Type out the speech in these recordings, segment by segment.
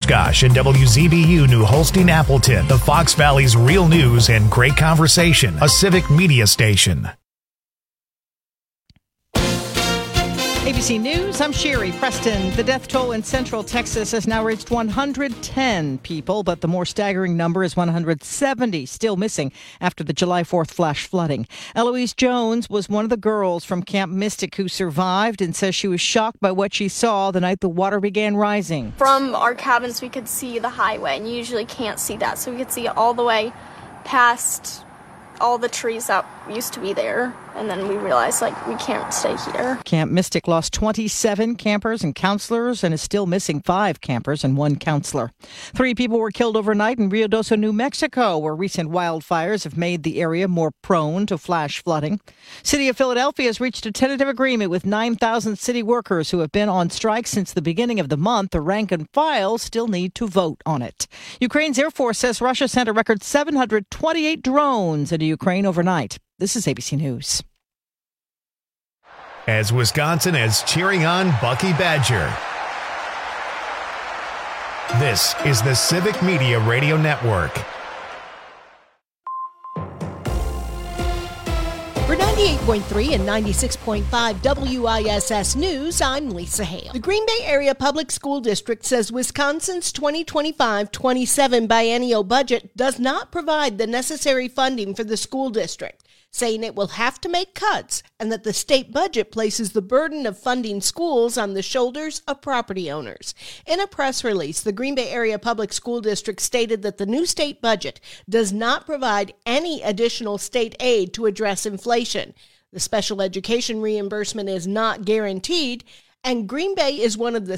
Oshkosh and WZBU New Holstein Appleton, the Fox Valley's real news and great conversation, a civic media station. ABC News, I'm Sherry Preston. The death toll in Central Texas has now reached 110 people, but the more staggering number is 170 still missing after the July 4th flash flooding. Eloise Jones was one of the girls from Camp Mystic who survived and says she was shocked by what she saw the night the water began rising. From our cabins, we could see the highway, and you usually can't see that, so we could see it all the way past all the trees that used to be there, and then we realized, we can't stay here. Camp Mystic lost 27 campers and counselors and is still missing 5 campers and 1 counselor. 3 people were killed overnight in Rio Doso, New Mexico, where recent wildfires have made the area more prone to flash flooding. City of Philadelphia has reached a tentative agreement with 9,000 city workers who have been on strike since the beginning of the month. The rank and file still need to vote on it. Ukraine's Air Force says Russia sent a record 728 drones into Ukraine overnight. This is ABC News. As Wisconsin is cheering on Bucky Badger. This is the Civic Media Radio Network. For 98.3 and 96.5 WISS News, I'm Lisa Hale. The Green Bay Area Public School District says Wisconsin's 2025-27 biennial budget does not provide the necessary funding for the school district, saying it will have to make cuts and that the state budget places the burden of funding schools on the shoulders of property owners. In a press release, the Green Bay Area Public School District stated that the new state budget does not provide any additional state aid to address inflation. The special education reimbursement is not guaranteed, and Green Bay is one of the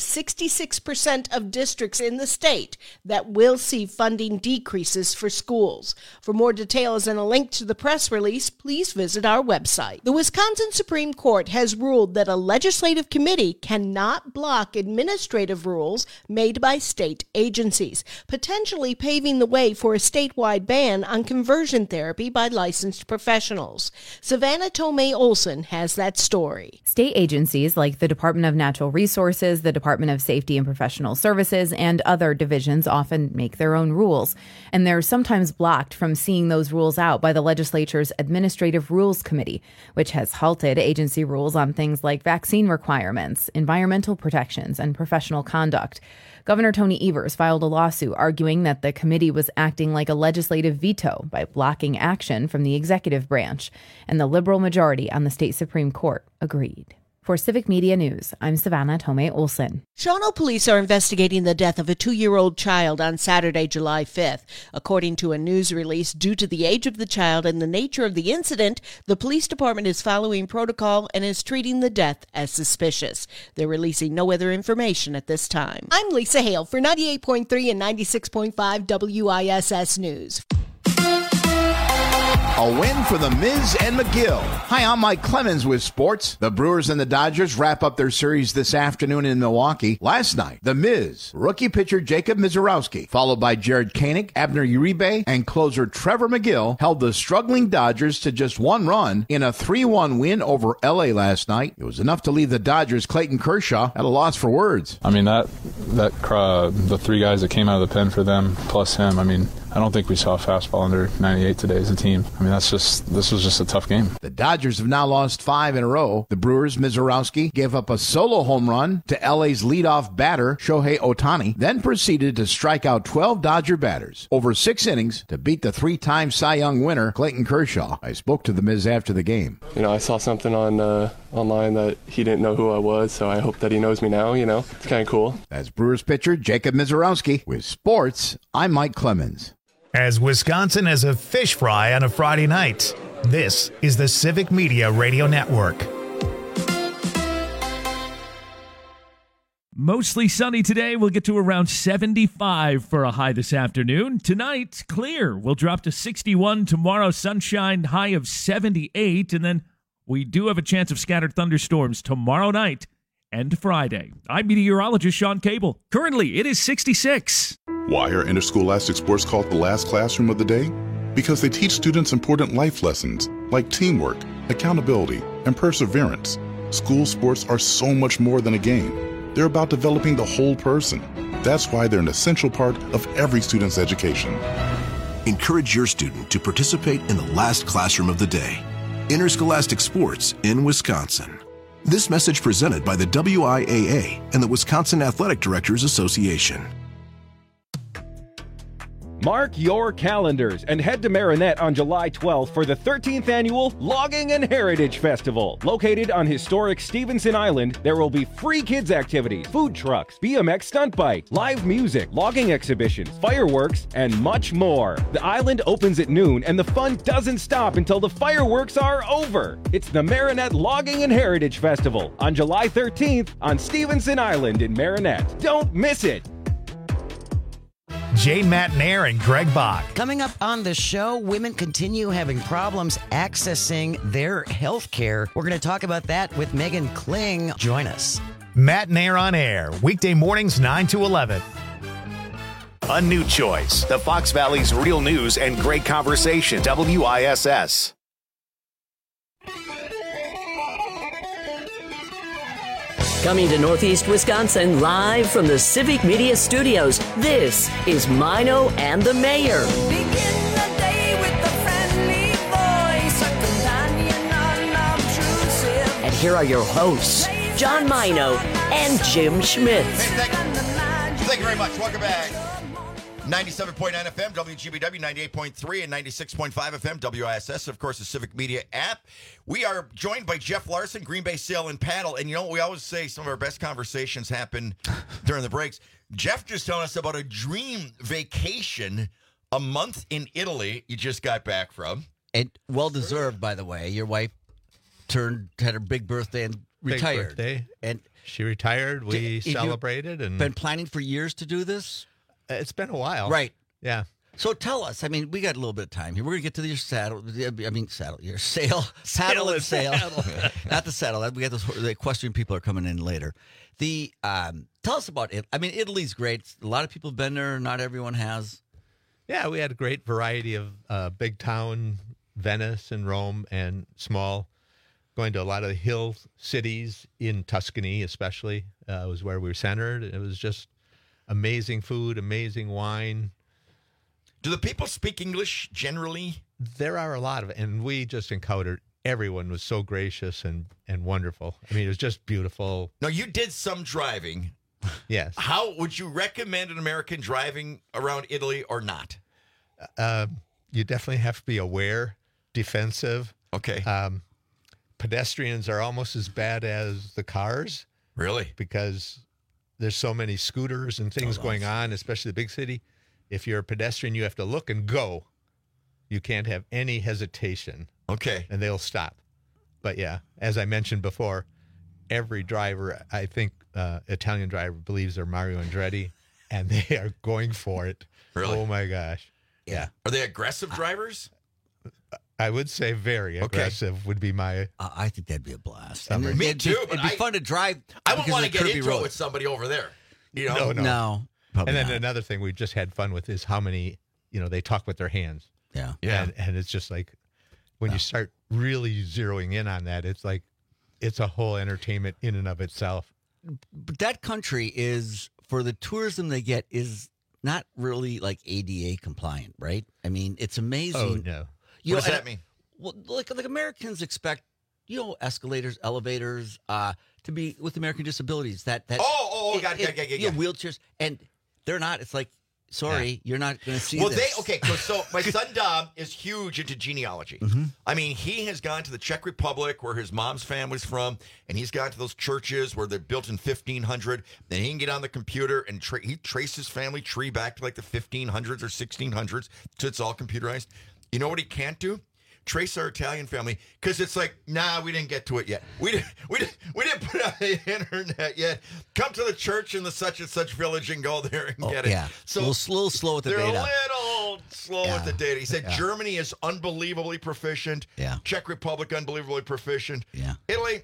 66% of districts in the state that will see funding decreases for schools. For more details and a link to the press release, please visit our website. The Wisconsin Supreme Court has ruled that a legislative committee cannot block administrative rules made by state agencies, potentially paving the way for a statewide ban on conversion therapy by licensed professionals. Savannah Tomei Olson has that story. State agencies like the Department of Natural Resources, the Department of Safety and Professional Services, and other divisions often make their own rules, and they're sometimes blocked from seeing those rules out by the legislature's Administrative Rules Committee, which has halted agency rules on things like vaccine requirements, environmental protections, and professional conduct. Governor Tony Evers filed a lawsuit arguing that the committee was acting like a legislative veto by blocking action from the executive branch, and the liberal majority on the state Supreme Court agreed. For Civic Media News, I'm Savannah Tomei Olson. Shawano police are investigating the death of a 2-year-old child on Saturday, July 5th. According to a news release, due to the age of the child and the nature of the incident, the police department is following protocol and is treating the death as suspicious. They're releasing no other information at this time. I'm Lisa Hale for 98.3 and 96.5 WISS News. A win for the Miz and McGill. Hi, I'm Mike Clemens with sports. The Brewers and the Dodgers wrap up their series this afternoon in Milwaukee. Last night, the Miz, rookie pitcher Jacob Misiorowski, followed by Jared Koenig, Abner Uribe, and closer Trevor McGill, held the struggling Dodgers to just 1 run in a 3-1 win over L.A. last night. It was enough to leave the Dodgers' Clayton Kershaw at a loss for words. I mean, the 3 guys that came out of the pen for them, plus him, I don't think we saw a fastball under 98 today as a team. This was just a tough game. The Dodgers have now lost 5 in a row. The Brewers' Misiorowski gave up a solo home run to LA's leadoff batter, Shohei Ohtani, then proceeded to strike out 12 Dodger batters over 6 innings to beat the 3-time Cy Young winner, Clayton Kershaw. I spoke to the Miz after the game. I saw something on online that he didn't know who I was, so I hope that he knows me now, It's kind of cool. That's Brewers pitcher Jacob Misiorowski. With sports, I'm Mike Clemens. As Wisconsin has a fish fry on a Friday night, this is the Civic Media Radio Network. Mostly sunny today. We'll get to around 75 for a high this afternoon. Tonight, clear. We'll drop to 61. Tomorrow, sunshine, high of 78. And then we do have a chance of scattered thunderstorms tomorrow night and Friday. I'm meteorologist Sean Cable. Currently, it is 66. Why are interscholastic sports called the last classroom of the day? Because they teach students important life lessons like teamwork, accountability, and perseverance. School sports are so much more than a game. They're about developing the whole person. That's why they're an essential part of every student's education. Encourage your student to participate in the last classroom of the day. Interscholastic Sports in Wisconsin. This message presented by the WIAA and the Wisconsin Athletic Directors Association. Mark your calendars and head to Marinette on July 12th for the 13th annual Logging and Heritage Festival. Located on historic Stevenson Island, there will be free kids activities, food trucks, BMX stunt bike, live music, logging exhibitions, fireworks, and much more. The island opens at noon and the fun doesn't stop until the fireworks are over. It's the Marinette Logging and Heritage Festival on July 13th on Stevenson Island in Marinette. Don't miss it. Jane Matnair and Greg Bach. Coming up on the show, women continue having problems accessing their health care. We're going to talk about that with Megan Kling. Join us. Matnair on air, weekday mornings 9 to 11. A new choice. The Fox Valley's real news and great conversation. WISS. Coming to Northeast Wisconsin, live from the Civic Media Studios, this is Mino and the Mayor. Begin the day with a friendly voice, a companion unobtrusive. And here are your hosts, John Mino and Jim Schmidt. Hey, thank you very much. Welcome back. 97.9 FM, WGBW, 98.3 and 96.5 FM, WISS, of course, the Civic Media app. We are joined by Jeff Larson, Green Bay Sail and Paddle. And, you know, we always say some of our best conversations happen during the breaks. Jeff just telling us about a dream vacation, a month in Italy you just got back from. And well-deserved, by the way. Your wife had her big birthday and retired. And she retired. We celebrated. And been planning for years to do this? It's been a while. Right. Yeah. So tell us. I mean, we got a little bit of time here. We're going to get to your sail. Paddle and sail. Not the saddle. We got the equestrian people are coming in later. Tell us about it. I mean, Italy's great. A lot of people have been there. Not everyone has. Yeah, we had a great variety of big town, Venice and Rome, and small. Going to a lot of the hill cities in Tuscany, especially, was where we were centered. It was just amazing food, amazing wine. Do the people speak English generally? There are a lot of it, and we just encountered everyone was so gracious and wonderful. I mean, it was just beautiful. Now, you did some driving. Yes. How would you recommend an American driving around Italy or not? You definitely have to be aware, defensive. Okay. Pedestrians are almost as bad as the cars. Really? Because there's so many scooters and things going on, especially the big city. If you're a pedestrian, you have to look and go. You can't have any hesitation. Okay. And they'll stop. But yeah, as I mentioned before, every driver, I think Italian driver believes they're Mario Andretti, and they are going for it. Really? Oh my gosh. Yeah. Are they aggressive drivers? I would say very aggressive would be my... I think that'd be a blast. Me too. It'd be fun to drive. I wouldn't want to get into it with somebody over there. You know? No. And then another thing we just had fun with is how many, they talk with their hands. Yeah. Yeah. And it's just like, when you start really zeroing in on that, it's like, it's a whole entertainment in and of itself. But that country is, for the tourism they get, is not really like ADA compliant, right? I mean, it's amazing. Oh, no. What does that mean? Well, like Americans expect, escalators, elevators, to be with American disabilities. Got it. Wheelchairs, and they're not. It's like, sorry, you're not going to see this. So my son Dom is huge into genealogy. Mm-hmm. I mean, he has gone to the Czech Republic where his mom's family's from, and he's gone to those churches where they're built in 1500. Then he can get on the computer and he traced his family tree back to like the 1500s or 1600s, so it's all computerized. You know what he can't do? Trace our Italian family, because it's like, we didn't get to it yet. We didn't put it on the internet yet. Come to the church in the such and such village and go there and get it. Yeah. So a little slow with the data. They're a little slow with the data. He said Germany is unbelievably proficient. Yeah. Czech Republic unbelievably proficient. Yeah. Italy,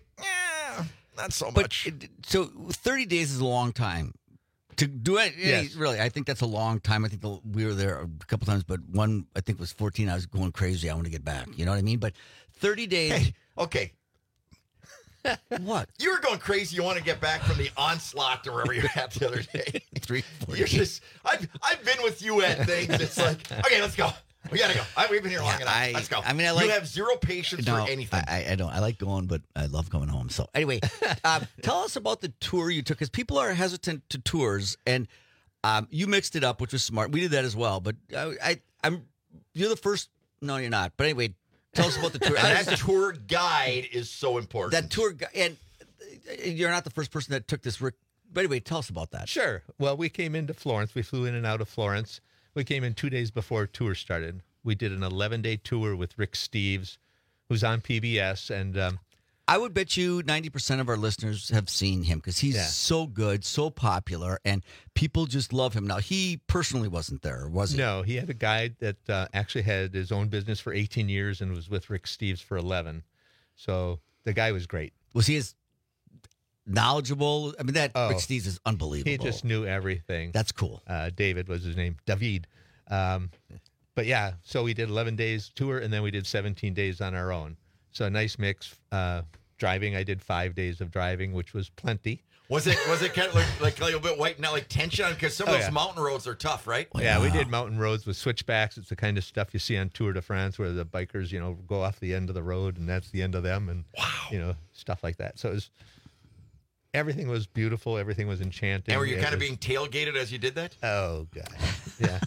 not so much. So 30 days is a long time. To do it, yes. Really, I think that's a long time. I think we were there a couple times, but one, I think, was 14. I was going crazy. I want to get back. You know what I mean? But 30 days. Hey, okay. What? You were going crazy. You want to get back from the onslaught to wherever you're at the other day. 3:40. You're just. I've been with you at things. It's like, okay, let's go. We gotta go. We've been here long enough. Let's go. I mean, I like. You have zero patience for anything. I don't. I like going, but I love coming home. So anyway, tell us about the tour you took, because people are hesitant to tours, and you mixed it up, which was smart. We did that as well, but I'm. You're the first. No, you're not. But anyway, tell us about the tour. And that tour guide is so important. That tour guide, and you're not the first person that took this. But anyway, tell us about that. Sure. Well, we came into Florence. We flew in and out of Florence. We came in 2 days before tour started. We did an 11-day tour with Rick Steves, who's on PBS, and I would bet you 90% of our listeners have seen him, because he's so good, so popular, and people just love him. Now, he personally wasn't there, was he? No, he had a guy that actually had his own business for 18 years and was with Rick Steves for 11. So the guy was great. Was he as knowledgeable? I mean, Rick Steves is unbelievable. He just knew everything. That's cool. David was his name, David. But yeah, so we did 11 days tour, and then we did 17 days on our own. So a nice mix. Driving, I did 5 days of driving, which was plenty. Was it kind of like a little bit white, not like tension? Because some of those mountain roads are tough, right? Yeah, we did mountain roads with switchbacks. It's the kind of stuff you see on Tour de France, where the bikers, go off the end of the road, and that's the end of them, and stuff like that. So everything was beautiful. Everything was enchanting. And were you kind of being tailgated as you did that? Oh, God. Yeah.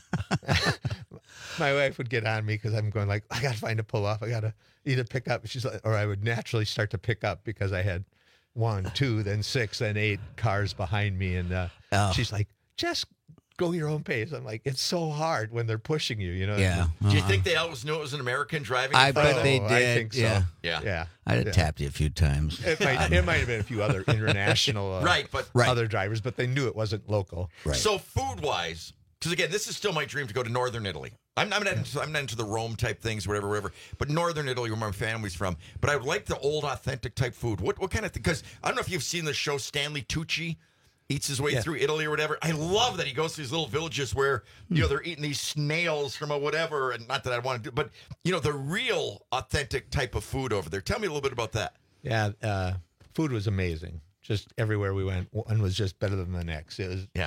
My wife would get on me because I'm going like, I got to find a pull off. I got to either pick up. She's like, or I would naturally start to pick up because I had 1, 2, then 6, then 8 cars behind me. And she's like, just go your own pace. I'm like, it's so hard when they're pushing you, Yeah. Do you think they always knew it was an American driving? I bet they did. I think so. Yeah. I'd have tapped you a few times. It might have been a few other international other drivers, but they knew it wasn't local. Right. So food-wise, because again, this is still my dream to go to Northern Italy. I'm not into the Rome type things, whatever. But Northern Italy, where my family's from. But I would like the old, authentic type food. What kind of thing? Because I don't know if you've seen the show Stanley Tucci eats his way through Italy or whatever. I love that he goes to these little villages where they're eating these snails from a whatever, and not that I want to do, but the real authentic type of food over there. Tell me a little bit about that. Yeah, food was amazing. Just everywhere we went, one was just better than the next. It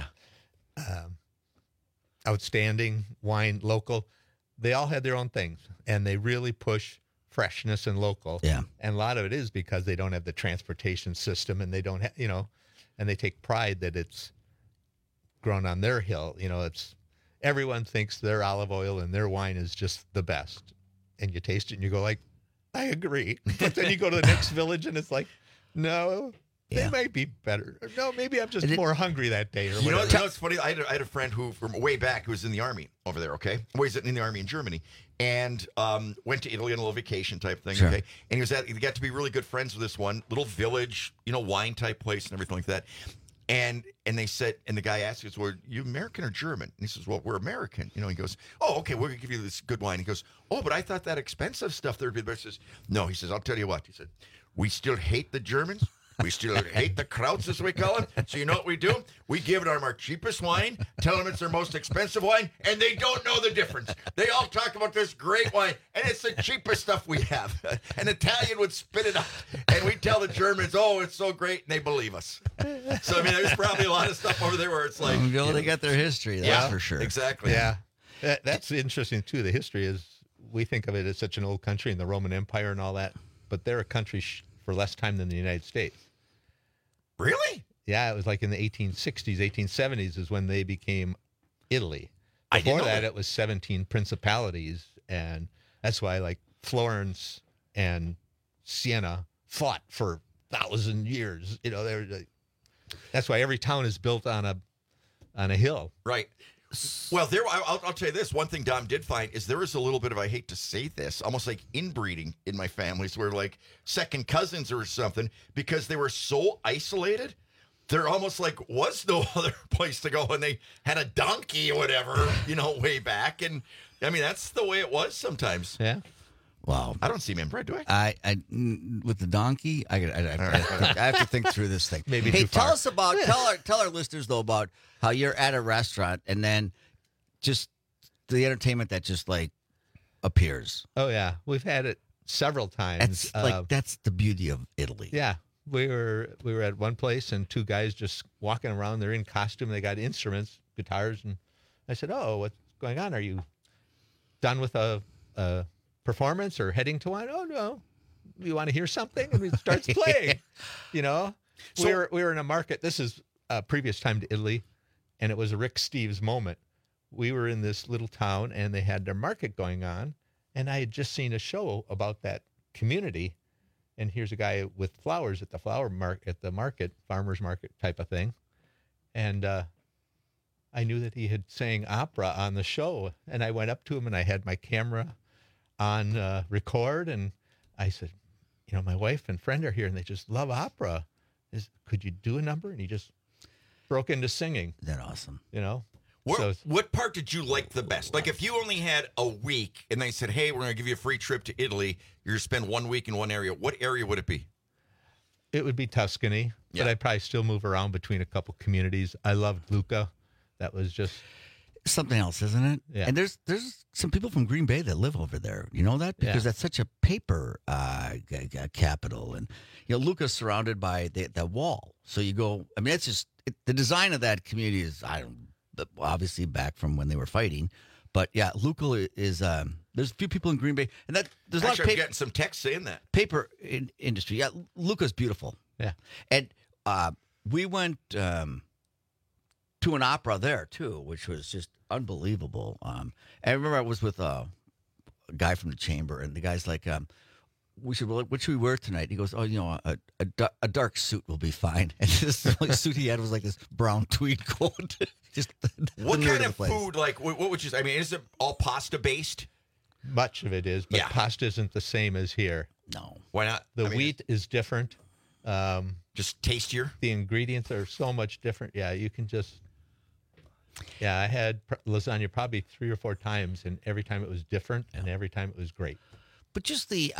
was outstanding. Wine, local. They all had their own things, and they really push freshness and local. Yeah. And a lot of it is because they don't have the transportation system, and they don't have, and they take pride that it's grown on their hill. It's everyone thinks their olive oil and their wine is just the best, and you taste it and you go like, I agree. But then you go to the next village and it's like, no, they might be better. Or, no, maybe I'm just more hungry that day. Or whatever. It's funny. I had a friend who, from way back, who was in the army over there. Okay, well, he's in the army in Germany, and went to Italy on a little vacation type thing. Sure. Okay, and he got to be really good friends with this one little village, wine type place and everything like that. And they said, and the guy asked us, "Well, you American or German?" And he says, "Well, we're American." He goes, "Oh, okay, we're gonna give you this good wine." He goes, "Oh, but I thought that expensive stuff there would be the best." He says, "No," he says, "I'll tell you what." He said, "We still hate the Germans. We still hate the Krauts, as we call them. So you know what we do? We give them our cheapest wine, tell them it's their most expensive wine, and they don't know the difference. They all talk about this great wine, and it's the cheapest stuff we have." An Italian would spit it out, and we tell the Germans, "Oh, it's so great," and they believe us. So, there's probably a lot of stuff over there where it's like... They got their history, that's for sure. Exactly. Yeah. That's interesting, too. The history is, we think of it as such an old country in the Roman Empire and all that, but they're a country for less time than the United States. Really? Yeah, it was like in the 1860s, 1870s is when they became Italy. Before that, it was 17 principalities, and that's why like Florence and Siena fought for 1,000 years. That's why every town is built on a hill. Right. Well, I'll tell you this. One thing Dom did find is there is a little bit of, I hate to say this, almost like inbreeding in my families where like second cousins or something, because they were so isolated. There almost like was no other place to go, and they had a donkey or whatever, way back. And that's the way it was sometimes. Yeah. Wow. I don't see inbred, do I? I with the donkey, I have to think through this thing. Maybe hey, too far. Tell us about tell our listeners though about how you're at a restaurant and then just the entertainment that just like appears. Oh yeah, we've had it several times. That's the beauty of Italy. Yeah, We were at one place and two guys just walking around. They're in costume. They got instruments, guitars, and I said, "Oh, what's going on? Are you done with a performance or heading to one?" "Oh no, you want to hear something?" And he starts playing. So we were in a market. This is a previous time to Italy, and it was a Rick Steves moment. We were in this little town, and they had their market going on, and I had just seen a show about that community. And here's a guy with flowers at the farmer's market type of thing. And I knew that he had sang opera on the show. And I went up to him and I had my camera on record. And I said, my wife and friend are here and they just love opera. Could you do a number? And he just broke into singing. Isn't that awesome? What part did you like the best? Like if you only had a week and they said, "Hey, we're going to give you a free trip to Italy. You're going to spend 1 week in one area." What area would it be? It would be Tuscany, but I'd probably still move around between a couple communities. I loved Lucca. That was just something else, isn't it? Yeah. And there's some people from Green Bay that live over there. You know that? Because that's such a paper capital. And, Lucca's surrounded by the wall. So you go, it's just, the design of that community is, obviously back from when they were fighting. But yeah, Lucca is, there's a few people in Green Bay. And there's a lot of I'm getting some text saying that. Paper industry. Yeah, Lucca's beautiful. Yeah. And we went to an opera there, too, which was just unbelievable. I remember I was with a guy from the chamber, and the guy's like, "We should. What should we wear tonight?" He goes, "Oh, a dark suit will be fine." And this suit he had was like this brown tweed coat. Just what kind of food? Like what would you? Is it all pasta based? Much of it is, but pasta isn't the same as here. No, why not? The wheat is different. Just tastier. The ingredients are so much different. Yeah, you can just. Yeah, I had lasagna probably 3 or 4 times, and every time it was different, and every time it was great. But just the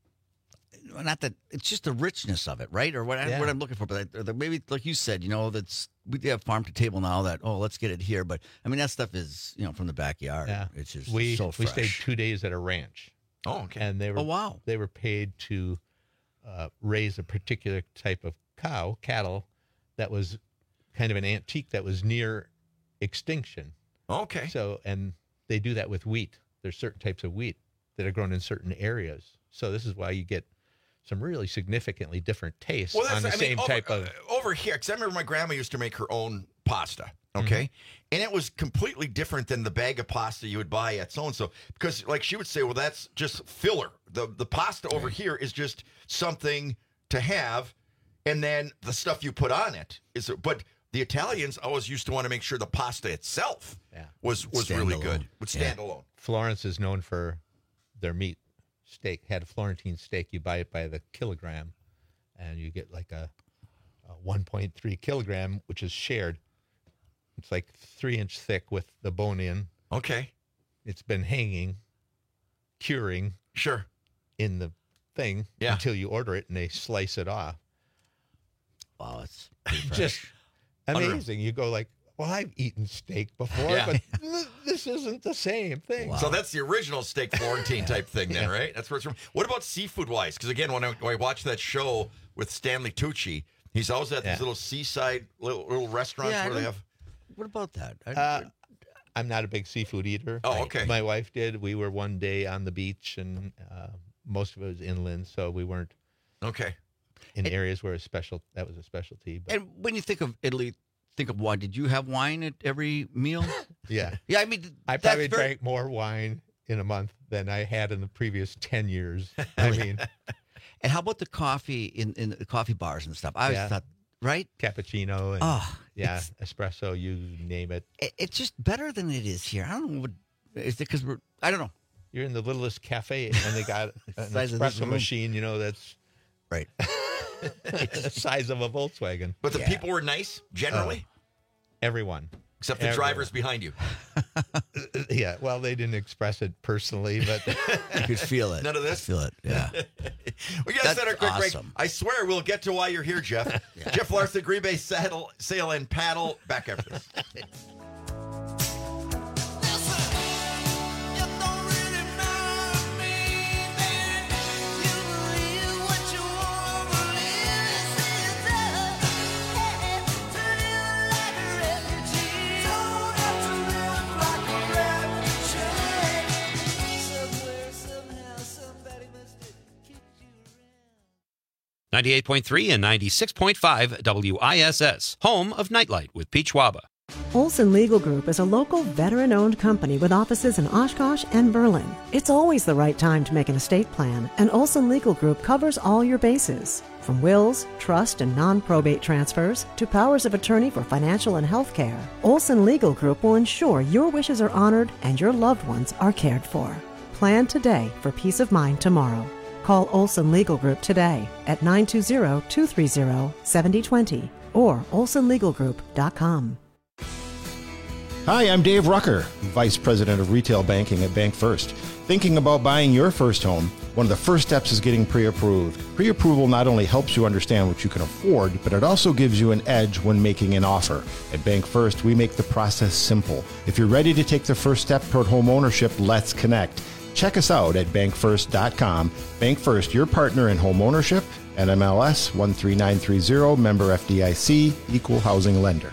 not that it's just the richness of it, right? Or what I'm looking for, but maybe like you said, we have farm to table now. That let's get it here, but that stuff is from the backyard. Yeah, it's just we so fresh. We stayed 2 days at a ranch. Oh, okay. And they were they were paid to raise a particular type of cattle that was kind of an antique that was near extinction. Okay. So, and they do that with wheat. There's certain types of wheat that are grown in certain areas. So this is why you get some really significantly different tastes on the same type of... Over here, because I remember my grandma used to make her own pasta, okay? Mm-hmm. And it was completely different than the bag of pasta you would buy at so-and-so. Because, like, she would say, well, that's just filler. The pasta over here is just something to have, and then the stuff you put on it is... But the Italians always used to want to make sure the pasta itself was really good. Would stand alone. Florence is known for their meat steak. Had a Florentine steak. You buy it by the kilogram, and you get like a 1.3 kilogram, which is shared. It's like 3-inch thick with the bone in. Okay. It's been hanging, curing. Sure. In the thing until you order it, and they slice it off. Wow, it's just... amazing. You go like, well, I've eaten steak before, but this isn't the same thing. Wow. So that's the original steak Florentine type thing then, right? That's where it's from. What about seafood-wise? Because, again, when I watch that show with Stanley Tucci, he's always at these little seaside little restaurants where they have... What about that? I'm not a big seafood eater. Oh, okay. My wife did. We were one day on the beach, and most of it was inland, so we weren't... Okay. In areas where that was a specialty. But. And when you think of Italy, think of wine. Did you have wine at every meal? Yeah. Yeah, I probably drank more wine in a month than I had in the previous 10 years. And how about the coffee in the coffee bars and stuff? I always thought, right? Cappuccino and espresso, you name it. It's just better than it is here. I don't know. Is it because I don't know. You're in the littlest cafe, and they got an espresso machine, that's... Right. It's the size of a Volkswagen. But the people were nice, generally? Everyone. Except the drivers behind you. Yeah, well, they didn't express it personally, but... You could feel it. None of this? Feel it, yeah. We got to set our quick break. I swear we'll get to why you're here, Jeff. Jeff Larson, Green Bay Sail and Paddle. Back after this. 98.3 and 96.5 WISS, home of Nightlight with Peach Waba. Olson Legal Group is a local veteran-owned company with offices in Oshkosh and Berlin. It's always the right time to make an estate plan, and Olson Legal Group covers all your bases. From wills, trust, and non-probate transfers to powers of attorney for financial and health care, Olson Legal Group will ensure your wishes are honored and your loved ones are cared for. Plan today for peace of mind tomorrow. Call Olson Legal Group today at 920-230-7020 or olsonlegalgroup.com. Hi, I'm Dave Rucker, Vice President of Retail Banking at Bank First. Thinking about buying your first home? One of the first steps is getting pre-approved. Pre-approval not only helps you understand what you can afford, but it also gives you an edge when making an offer. At Bank First, we make the process simple. If you're ready to take the first step toward home ownership, let's connect. Check us out at bankfirst.com. Bank First, your partner in home ownership, NMLS 13930, member FDIC, equal housing lender.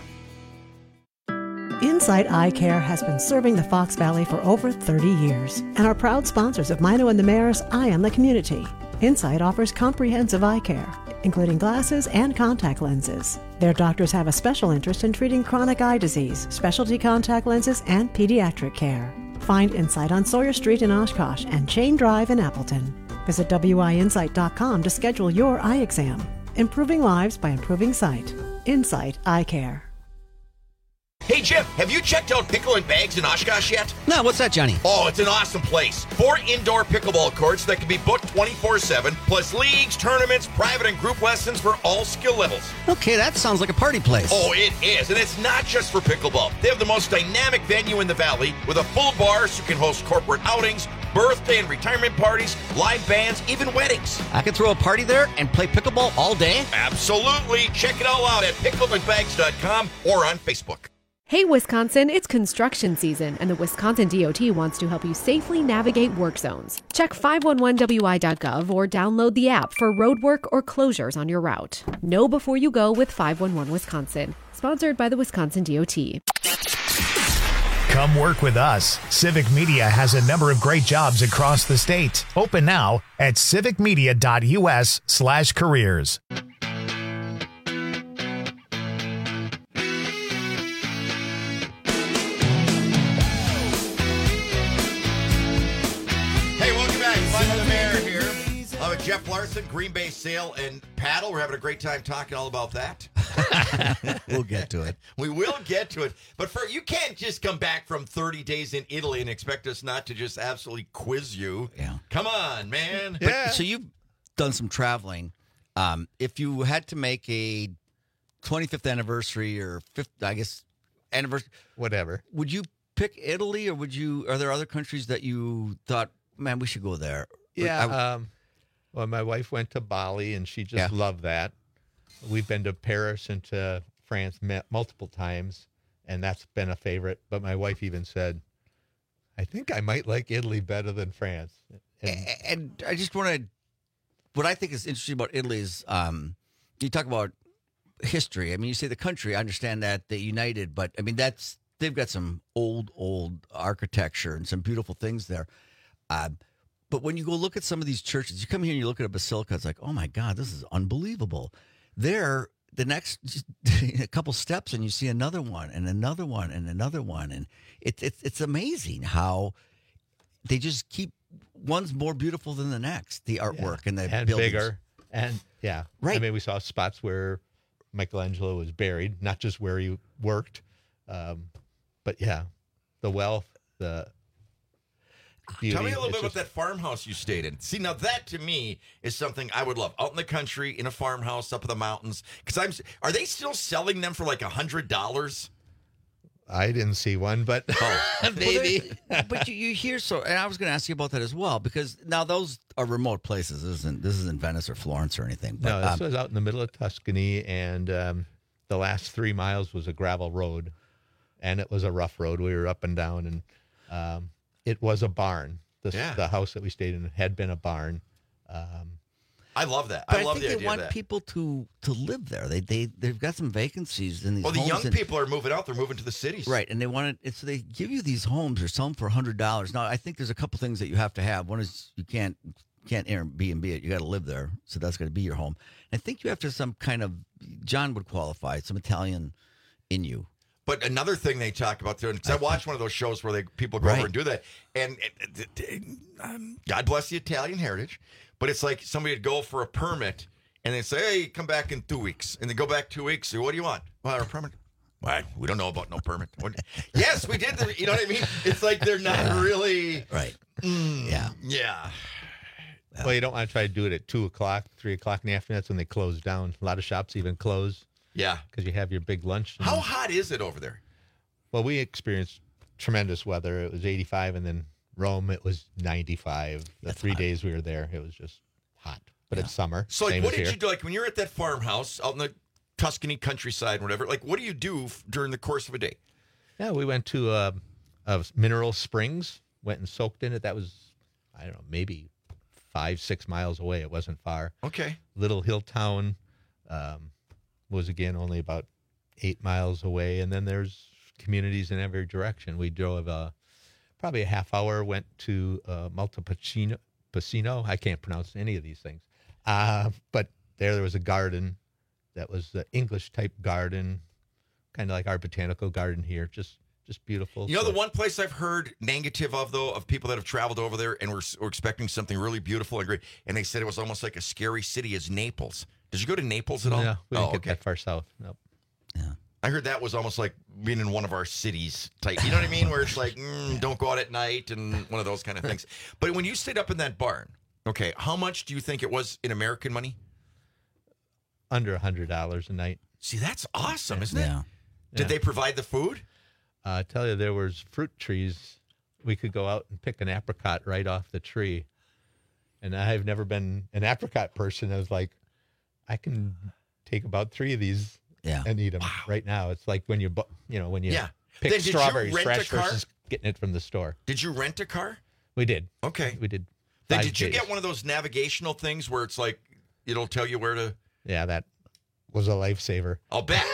Insight Eye Care has been serving the Fox Valley for over 30 years and are proud sponsors of Mino and the Mayor's Eye on the Community. Insight offers comprehensive eye care, including glasses and contact lenses. Their doctors have a special interest in treating chronic eye disease, specialty contact lenses, and pediatric care. Find Insight on Sawyer Street in Oshkosh and Chain Drive in Appleton. Visit WIinsight.com to schedule your eye exam. Improving lives by improving sight. Insight Eye Care. Hey, Jim, have you checked out Pickle and Bags in Oshkosh yet? No, what's that, Johnny? Oh, it's an awesome place. 4 indoor pickleball courts that can be booked 24/7, plus leagues, tournaments, private and group lessons for all skill levels. Okay, that sounds like a party place. Oh, it is, and it's not just for pickleball. They have the most dynamic venue in the valley with a full bar so you can host corporate outings, birthday and retirement parties, live bands, even weddings. I could throw a party there and play pickleball all day? Absolutely. Check it all out at pickleandbags.com or on Facebook. Hey, Wisconsin, it's construction season, and the Wisconsin DOT wants to help you safely navigate work zones. Check 511wi.gov or download the app for roadwork or closures on your route. Know before you go with 511 Wisconsin. Sponsored by the Wisconsin DOT. Come work with us. Civic Media has a number of great jobs across the state. Open now at civicmedia.us/careers. Jeff Larson, Green Bay Sail and Paddle. We're having a great time talking all about that. We'll get to it. We will get to it. But you can't just come back from 30 days in Italy and expect us not to just absolutely quiz you. Yeah. Come on, man. But, so you've done some traveling. If you had to make a 25th anniversary or 5th, I guess, anniversary, whatever, would you pick Italy, or are there other countries that you thought, man, we should go there? Yeah. Well, my wife went to Bali, and she just loved that. We've been to Paris and to France multiple times, and that's been a favorite. But my wife even said, I think I might like Italy better than France. And I just want to, what I think is interesting about Italy is you talk about history. I mean, you say the country, I understand that they united, but I mean, they've got some old architecture and some beautiful things there. But when you go look at some of these churches, you come here and you look at a basilica, it's like, oh my God, this is unbelievable. There, the next a couple steps, and you see another one and another one and another one, and it's amazing how they just keep, one's more beautiful than the next. The artwork and the buildings. Bigger, and right. I mean, we saw spots where Michelangelo was buried, not just where he worked, but the wealth, the beauty. Tell me a little bit about that farmhouse you stayed in. See, now that to me is something I would love. Out in the country, in a farmhouse up in the mountains. Because are they still selling them for like $100? I didn't see one, but maybe. But you hear and I was going to ask you about that as well, because now those are remote places. This isn't Venice or Florence or anything. But, no, this was out in the middle of Tuscany, and the last 3 miles was a gravel road, and it was a rough road. We were up and down, and it was a barn. The house that we stayed in had been a barn. I love that. But I love think the idea they want of that. people to live there. They've got some vacancies in these Well, the homes. young people are moving out. They're moving to the cities. Right, and they want it. So they give you these homes or sell them for $100. Now, I think there's a couple things that you have to have. One is you can't can't Airbnb it. You got to live there, so that's going to be your home. And I think you have to some kind of, John would qualify, some Italian in you. But another thing they talk about too, because I watched one of those shows where people go over and do that, and God bless the Italian heritage, but it's like somebody would go for a permit, and they say, "Hey, come back in 2 weeks," and they go back 2 weeks. So what do you want? Well, our permit. Well, we don't know about no permit. Yes, we did. You know what I mean? It's like they're not really right. Yeah. Well, you don't want to try to do it at 2 o'clock, 3 o'clock in the afternoon. That's when they close down. A lot of shops even close. Yeah. Because you have your big lunch. How hot is it over there? Well, we experienced tremendous weather. It was 85, and then Rome, it was 95. The 3 days we were there, it was just hot. But it's summer. So, like, same what as did here. you do? Like, when you're at that farmhouse out in the Tuscany countryside, whatever, like, what do you do during the course of a day? Yeah, we went to Mineral Springs, went and soaked in it. That was, I don't know, maybe 5-6 miles away. It wasn't far. Okay. Little hill town. Was again only about 8 miles away, and then there's communities in every direction. We drove probably a half hour, went to Montepulciano. I can't pronounce any of these things, but there was a garden that was the English type garden, kind of like our botanical garden here, just beautiful. You know, the one place I've heard negative of, though, of people that have traveled over there and were expecting something really beautiful and great, and they said it was almost like a scary city, is Naples. Did you go to Naples at all? No, we didn't get that far south. Nope. Yeah. I heard that was almost like being in one of our cities type. You know what I mean? Where it's like, don't go out at night and one of those kind of things. But when you stayed up in that barn, okay, how much do you think it was in American money? Under $100 a night. See, that's awesome, isn't it? Yeah. Did they provide the food? I tell you, there was fruit trees. We could go out and pick an apricot right off the tree. And I've never been an apricot person. I was like, I can take about 3 of these and eat them right now. It's like when you pick Then did you strawberries rent a fresh car? versus getting it from the store. Did you rent a car? We did. Okay. We did. Then 5 did you days. get one of those navigational things where it's like, it'll tell you where to... Yeah, that was a lifesaver. I'll bet.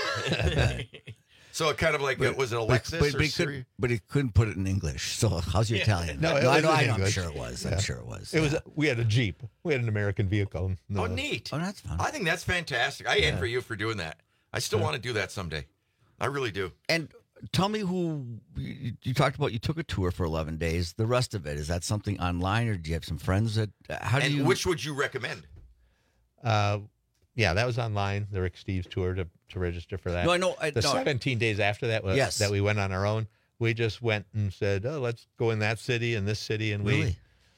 So it kind of like, was it a Lexus or Siri? But he couldn't put it in English. So how's your Italian? No, I know. I'm English. sure it was. Yeah. I'm sure it was. It was. We had a Jeep. We had an American vehicle. Oh, neat. Oh, that's fun. I think that's fantastic. I envy you for doing that. I still want to do that someday. I really do. And tell me who you talked about. You took a tour for 11 days. The rest of it, is that something online, or do you have some friends that? Which would you recommend? Yeah, that was online. The Rick Steves tour to register for that. No, I know. 17 days after that, that we went on our own. We just went and said, "Oh, let's go in that city and this city," and Really?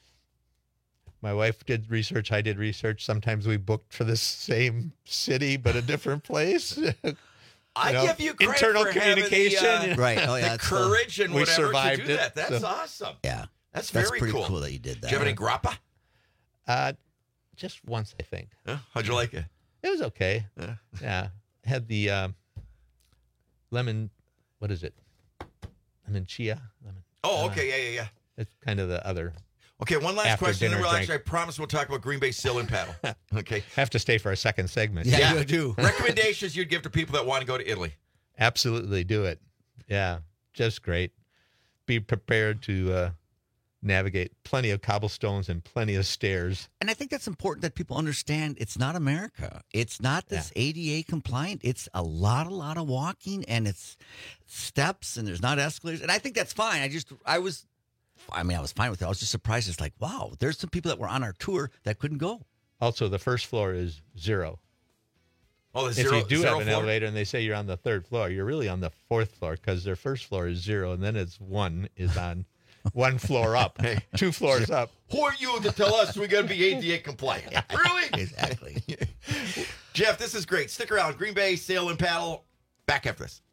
My wife did research. I did research. Sometimes we booked for the same city but a different place. I give you credit internal for communication, having the, right? Oh, yeah, the courage and we whatever survived to do it, that. That's so- awesome. Yeah, that's that's very pretty cool. cool that you did that. Do you have any grappa? Just once, I think. How'd you like it? It was okay. Yeah. Had the lemon, what is it? Lemon chia? Oh, okay. Yeah. It's kind of the other. Okay, one last after question. Then dinner we'll drink. actually, I promise we'll talk about Green Bay Sail and Paddle. Okay. Have to stay for a second segment. Yeah, you do. Recommendations you'd give to people that want to go to Italy. Absolutely do it. Yeah, just great. Be prepared to navigate plenty of cobblestones and plenty of stairs. And I think that's important that people understand it's not America. It's not this ADA compliant. It's a lot of walking, and it's steps, and there's not escalators. And I think that's fine. I was fine with it. I was just surprised. It's like, wow, there's some people that were on our tour that couldn't go. Also, the first floor is 0. Oh, If you do have an elevator and they say you're on the 3rd floor, you're really on the 4th floor because their first floor is 0, and then it's 1 is on 1 floor up, 2 floors up. Who are you to tell us we got to be ADA compliant? Really? Exactly. Jeff, this is great. Stick around. Green Bay Sail and Paddle. Back after this.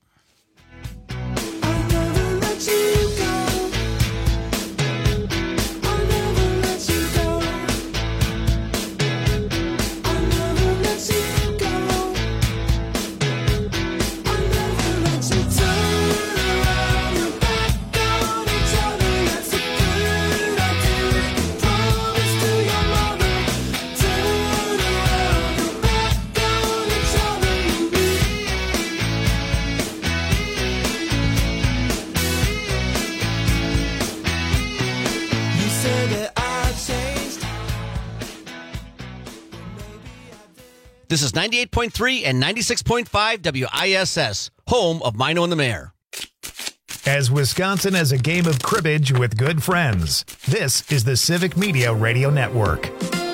This is 98.3 and 96.5 WISS, home of Mino and the Mayor. As Wisconsin has a game of cribbage with good friends, this is the Civic Media Radio Network.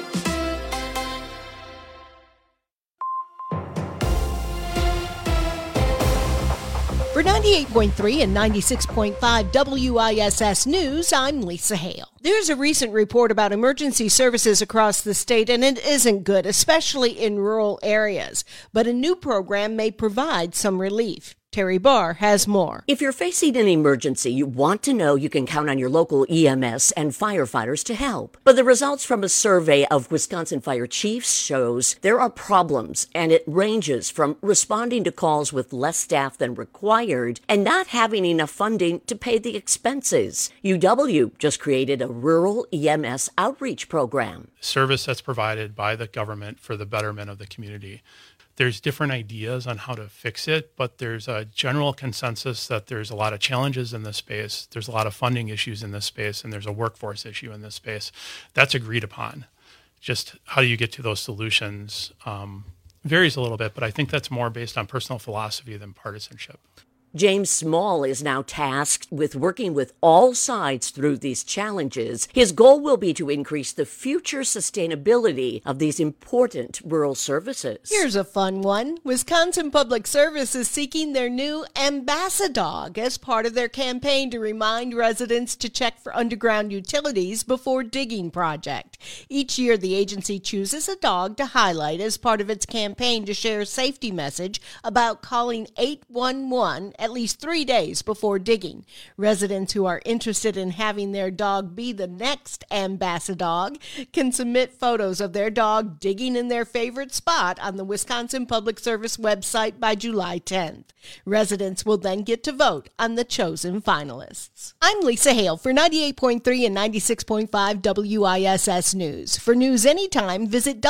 For 98.3 and 96.5 WISS News, I'm Lisa Hale. There's a recent report about emergency services across the state, and it isn't good, especially in rural areas. But a new program may provide some relief. Terry Barr has more. If you're facing an emergency, you want to know you can count on your local EMS and firefighters to help. But the results from a survey of Wisconsin fire chiefs shows there are problems, and it ranges from responding to calls with less staff than required and not having enough funding to pay the expenses. UW just created a rural EMS outreach program. Service that's provided by the government for the betterment of the community. There's different ideas on how to fix it, but there's a general consensus that there's a lot of challenges in this space. There's a lot of funding issues in this space, and there's a workforce issue in this space. That's agreed upon. Just how do you get to those solutions varies a little bit, but I think that's more based on personal philosophy than partisanship. James Small is now tasked with working with all sides through these challenges. His goal will be to increase the future sustainability of these important rural services. Here's a fun one. Wisconsin Public Service is seeking their new Ambassadog as part of their campaign to remind residents to check for underground utilities before digging project. Each year, the agency chooses a dog to highlight as part of its campaign to share a safety message about calling 811 at least 3 days before digging. Residents who are interested in having their dog be the next Ambassadog can submit photos of their dog digging in their favorite spot on the Wisconsin Public Service website by July 10th. Residents will then get to vote on the chosen finalists. I'm Lisa Hale for 98.3 and 96.5 WISS News. For news anytime, visit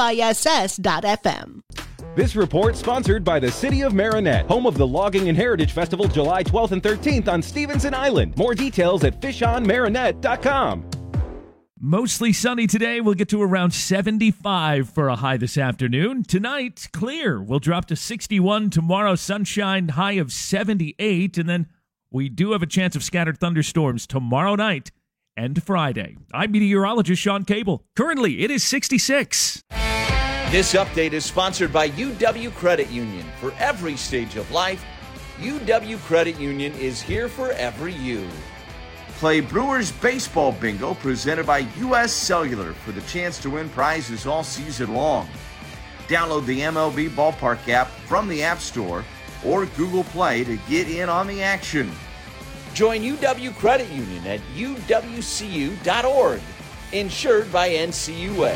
WISS.FM. This report sponsored by the City of Marinette, home of the Logging and Heritage Festival July 12th and 13th on Stevenson Island. More details at fishonmarinette.com. Mostly sunny today. We'll get to around 75 for a high this afternoon. Tonight, clear. We'll drop to 61. Tomorrow, sunshine, high of 78. And then we do have a chance of scattered thunderstorms tomorrow night and Friday. I'm meteorologist Sean Cable. Currently, it is 66. This update is sponsored by UW Credit Union. For every stage of life, UW Credit Union is here for every you. Play Brewers Baseball Bingo presented by U.S. Cellular for the chance to win prizes all season long. Download the MLB Ballpark app from the App Store or Google Play to get in on the action. Join UW Credit Union at uwcu.org. Insured by NCUA.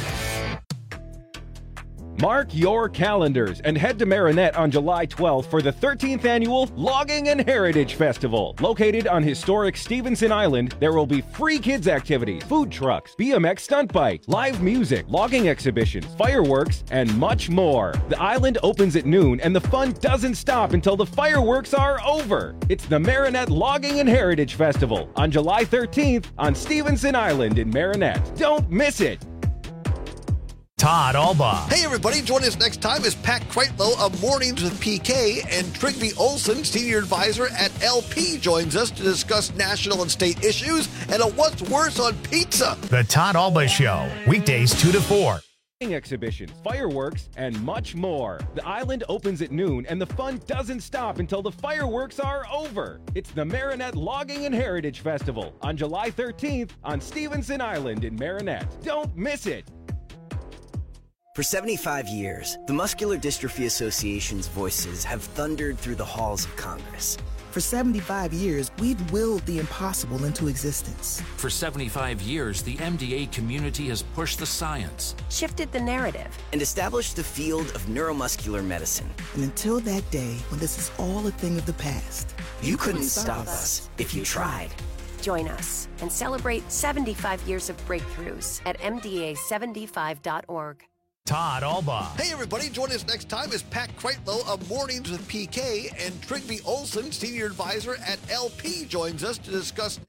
Mark your calendars and head to Marinette on July 12th for the 13th annual Logging and Heritage Festival. Located on historic Stevenson Island, there will be free kids activities, food trucks, BMX stunt bikes, live music, logging exhibitions, fireworks, and much more. The island opens at noon and the fun doesn't stop until the fireworks are over. It's the Marinette Logging and Heritage Festival on July 13th on Stevenson Island in Marinette. Don't miss it. Todd Albaugh. Hey, everybody. Join us next time as Pat Kreitlow of Mornings with PK and Trigby Olson, Senior Advisor at LP, joins us to discuss national and state issues and a what's worse on pizza. The Todd Albaugh Show, weekdays 2 to 4. Exhibitions, fireworks, and much more. The island opens at noon and the fun doesn't stop until the fireworks are over. It's the Marinette Logging and Heritage Festival on July 13th on Stevenson Island in Marinette. Don't miss it. For 75 years, the Muscular Dystrophy Association's voices have thundered through the halls of Congress. For 75 years, we've willed the impossible into existence. For 75 years, the MDA community has pushed the science, shifted the narrative, and established the field of neuromuscular medicine. And until that day, when this is all a thing of the past, you couldn't stop us if you tried. Join us and celebrate 75 years of breakthroughs at MDA75.org. Todd Albaugh. Hey, everybody. Join us next time as Pat Kreitlow of Mornings with PK and Trigby Olson, Senior Advisor at LP, joins us to discuss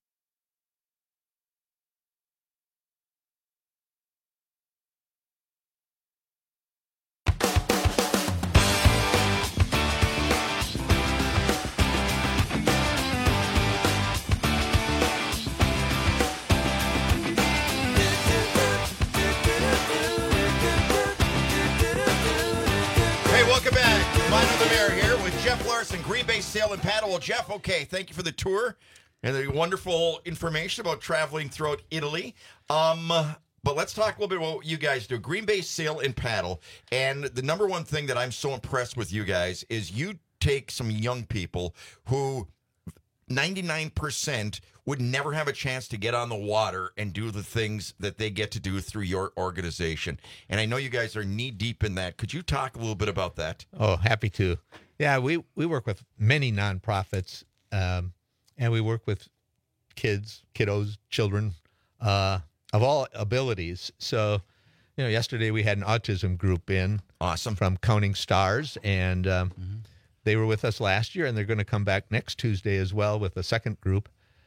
Jeff Larson, Green Bay Sail and Paddle. Well, Jeff, okay, thank you for the tour and the wonderful information about traveling throughout Italy. But let's talk a little bit about what you guys do. Green Bay Sail and Paddle. And the number one thing that I'm so impressed with you guys is you take some young people who 99% would never have a chance to get on the water and do the things that they get to do through your organization. And I know you guys are knee deep in that. Could you talk a little bit about that? Oh, happy to. Yeah, we work with many nonprofits, and we work with kiddos, children of all abilities. So, yesterday we had an autism group in. Awesome. From Counting Stars, and they were with us last year, and they're going to come back next Tuesday as well with a second group.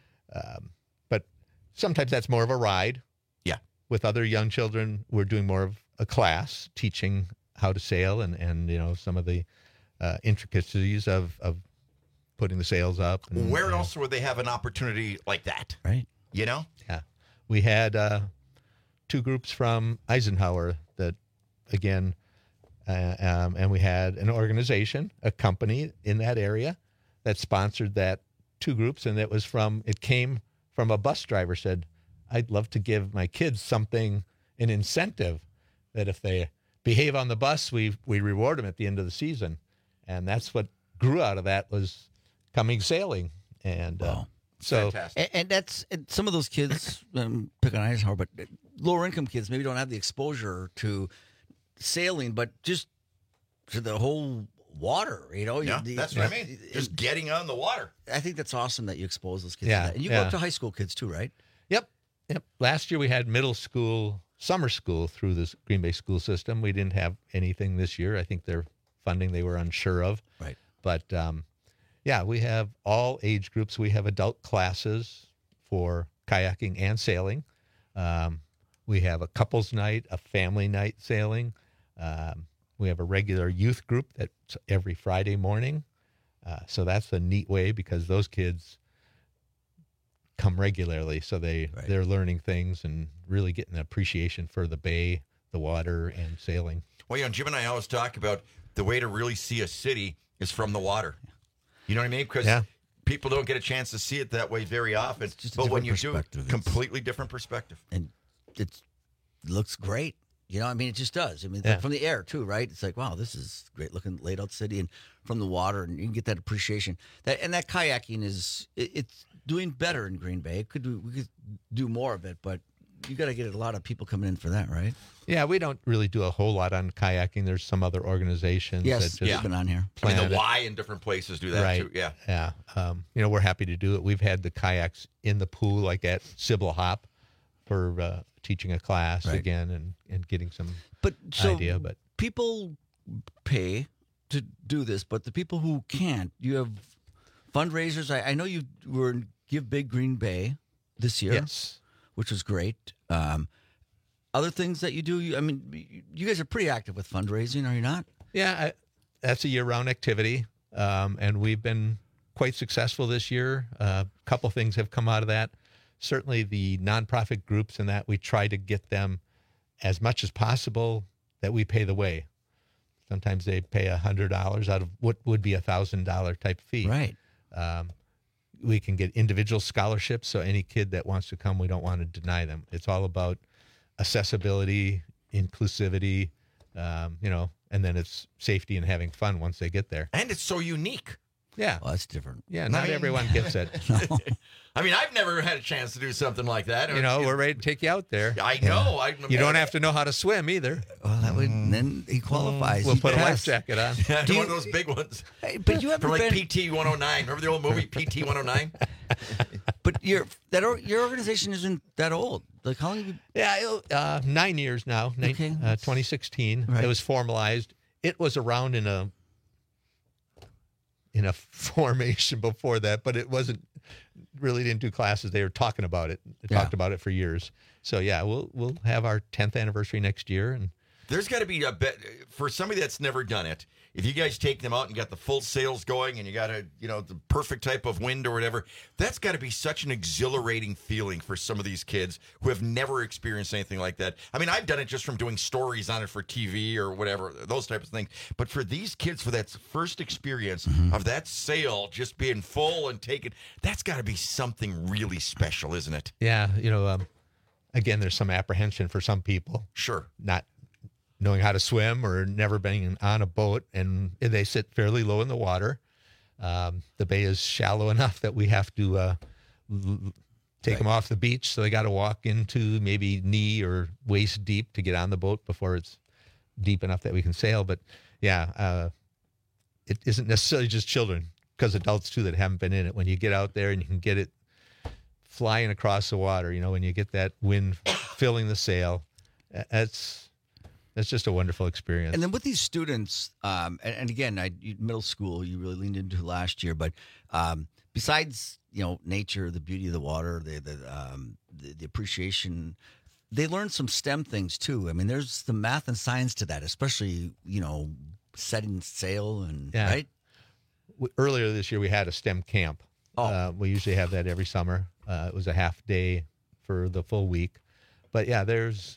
But sometimes that's more of a ride. Yeah. With other young children, we're doing more of a class, teaching how to sail and some of the intricacies of putting the sails up. And, where else would they have an opportunity like that? Right. Yeah. We had 2 groups from Eisenhower that, again, and we had an organization, a company in that area that sponsored that 2 groups, and it came from a bus driver said, I'd love to give my kids something, an incentive, that if they behave on the bus, we reward them at the end of the season. And that's what grew out of that was coming sailing. And so, and that's some of those kids, pick on Eisenhower, but lower income kids maybe don't have the exposure to sailing, but just to the whole water, Yeah, that's what I mean. Just getting on the water. I think that's awesome that you expose those kids to that. And you go up to high school kids too, right? Yep. Last year we had middle school, summer school through this Green Bay school system. We didn't have anything this year. I think their funding they were unsure of. Right. But we have all age groups. We have adult classes for kayaking and sailing. We have a couples night, a family night sailing. We have a regular youth group that's every Friday morning. So that's a neat way because those kids come regularly. So they're learning things and really getting an appreciation for the bay, the water, and sailing. Well, Jim and I always talk about the way to really see a city is from the water. You know what I mean? Because people don't get a chance to see it that way very often. But when you do, completely different perspective. And it looks great. It just does. From the air, too, right? It's like, wow, this is great looking laid out city, and from the water, and you can get that appreciation. That kayaking it's doing better in Green Bay. We could do more of it, but you got to get a lot of people coming in for that, right? Yeah, we don't really do a whole lot on kayaking. There's some other organizations that just been on here. The Y in different places do that too. Yeah. Yeah. We're happy to do it. We've had the kayaks in the pool, like at Sybil Hop, for teaching a class again and getting some idea. But people pay to do this, but the people who can't, you have fundraisers. I know you were in Give Big Green Bay this year. Yes. Which was great. Other things that you do, you guys are pretty active with fundraising, are you not? Yeah, that's a year-round activity, and we've been quite successful this year. A couple things have come out of that. Certainly the nonprofit groups and that we try to get them as much as possible that we pay the way. Sometimes they pay $100 out of what would be $1,000 type fee. Right. We can get individual scholarships, so any kid that wants to come, we don't want to deny them. It's all about accessibility, inclusivity, and then it's safety and having fun once they get there. And it's so unique. Yeah. Well, that's different. Yeah, not everyone gets it. No. I've never had a chance to do something like that. We're ready to take you out there. I know. You don't have to know how to swim either. Well, that would then he qualifies. We'll put a life jacket on. One of those big ones. Hey, but you haven't for been... PT 109. Remember the old movie PT 109? But your organization isn't that old. Like how long? 9 years now. 2016. Right. It was formalized. It was around in a formation before that, but it wasn't really didn't do classes. They were talking about it. They talked about it for years. So we'll have our 10th anniversary next year, and There's got to be a bet for somebody that's never done it. If you guys take them out and got the full sails going and you got the perfect type of wind or whatever, that's got to be such an exhilarating feeling for some of these kids who have never experienced anything like that. I mean, I've done it just from doing stories on it for TV or whatever, those types of things. But for these kids, for that first experience of that sail just being full and taken, that's got to be something really special, isn't it? Yeah, again, there's some apprehension for some people. Sure. Not knowing how to swim or never being on a boat, and they sit fairly low in the water. The bay is shallow enough that we have to take them off the beach, so they got to walk into maybe knee or waist deep to get on the boat before it's deep enough that we can sail. But yeah, it isn't necessarily just children, because adults too that haven't been in it. When you get out there and you can get it flying across the water, when you get that wind filling the sail, that's just a wonderful experience. And then with these students, and again, middle school, you really leaned into last year, but besides nature, the beauty of the water, the appreciation, they learn some STEM things too. I mean, there's the math and science to that, especially setting sail and right. Earlier this year, we had a STEM camp. We usually have that every summer. It was a half day for the full week, but yeah, there's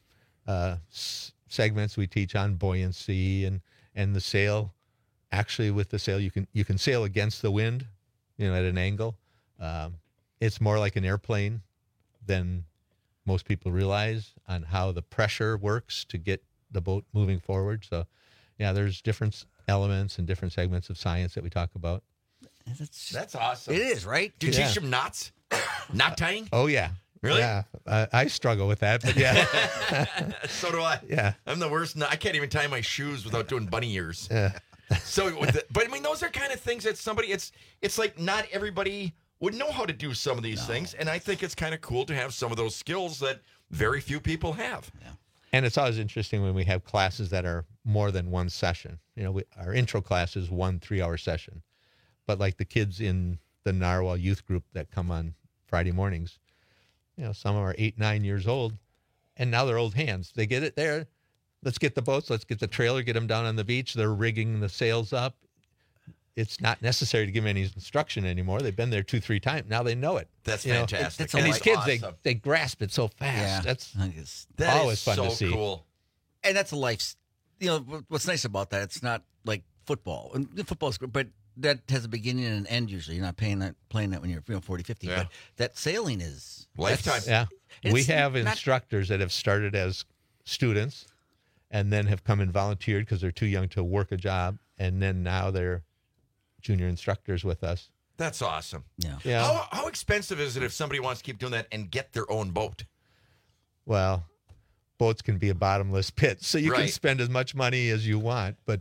segments we teach on buoyancy and the sail. Actually, with the sail, you can sail against the wind, at an angle. It's more like an airplane than most people realize on how the pressure works to get the boat moving forward. So, yeah, there's different elements and different segments of science that we talk about. That's awesome. It is, right? Do you teach them knots? Knot tying? Oh, yeah. Really? Yeah. I struggle with that, but yeah. So do I. Yeah. I'm the worst. I can't even tie my shoes without doing bunny ears. Yeah. But I mean, those are kind of things that it's like not everybody would know how to do some of these things. And I think it's kind of cool to have some of those skills that very few people have. Yeah. And it's always interesting when we have classes that are more than one session. Our intro class is 1 3-hour session. But like the kids in the Narwhal youth group that come on Friday mornings, some are 8, 9 years old, and now they're old hands. They get it there. Let's get the boats. Let's get the trailer, get them down on the beach. They're rigging the sails up. It's not necessary to give them any instruction anymore. They've been there 2, 3 times. Now they know it. That's fantastic. And these kids, they grasp it so fast. Yeah. That always is fun so to see. Cool. And that's a life. What's nice about that, it's not like football. And football's good, but that has a beginning and an end usually. You're not playing that when you're 40, 50. Yeah. But that sailing is lifetime. Yeah. We have instructors that have started as students and then have come and volunteered because they're too young to work a job. And then now they're junior instructors with us. That's awesome. Yeah. How expensive is it if somebody wants to keep doing that and get their own boat? Well, boats can be a bottomless pit, so you can Right. spend as much money as you want. But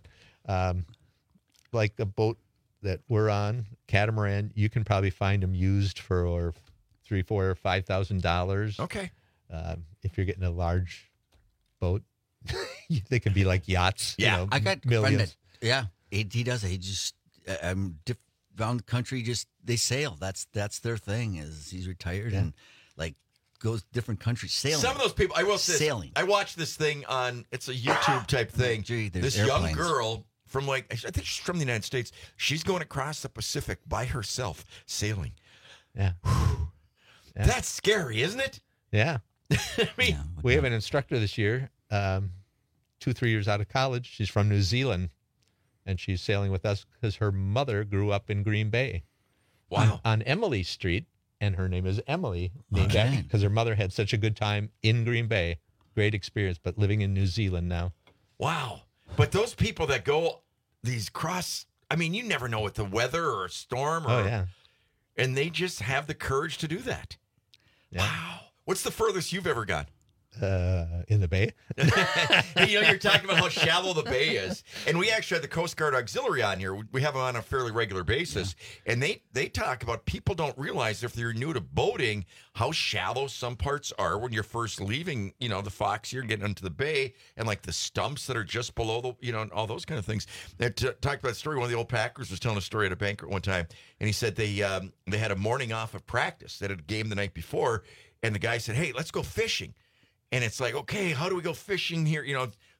like the boat that we're on, catamaran, you can probably find them used for $3,000, $4,000, $5,000. Okay. If you're getting a large boat, they can be like yachts. Yeah. I got a millions. friend he does it. He just around the country, just they sail. That's their thing. Is he's retired and like goes different countries sailing. Some of those people, I will say, sailing. I watched this thing on. It's a YouTube type thing. Gee, there's this young airplanes. girl from I think she's from the United States. She's going across the Pacific by herself sailing. Yeah. That's scary, isn't it? Yeah. I mean, we have an instructor this year, 2-3 years out of college. She's from New Zealand, and she's sailing with us because her mother grew up in Green Bay. Wow. On Emily Street, and her name is Emily, named that because her mother had such a good time in Green Bay. Great experience, but living in New Zealand now. Wow. But those people that go these you never know with the weather or a storm. And they just have the courage to do that. Yeah. Wow. What's the furthest you've ever gone? In the bay. Hey, you're talking about how shallow the bay is. And we actually had the Coast Guard Auxiliary on here. We have them on a fairly regular basis. Yeah. And they talk about people don't realize if they're new to boating, how shallow some parts are when you're first leaving, the Fox here, getting into the bay, and like the stumps that are just below and all those kind of things. They talked about that story. One of the old Packers was telling a story at a banquet one time. And he said they had a morning off of practice. They had a game the night before. And the guy said, hey, let's go fishing. And it's like, okay, how do we go fishing here?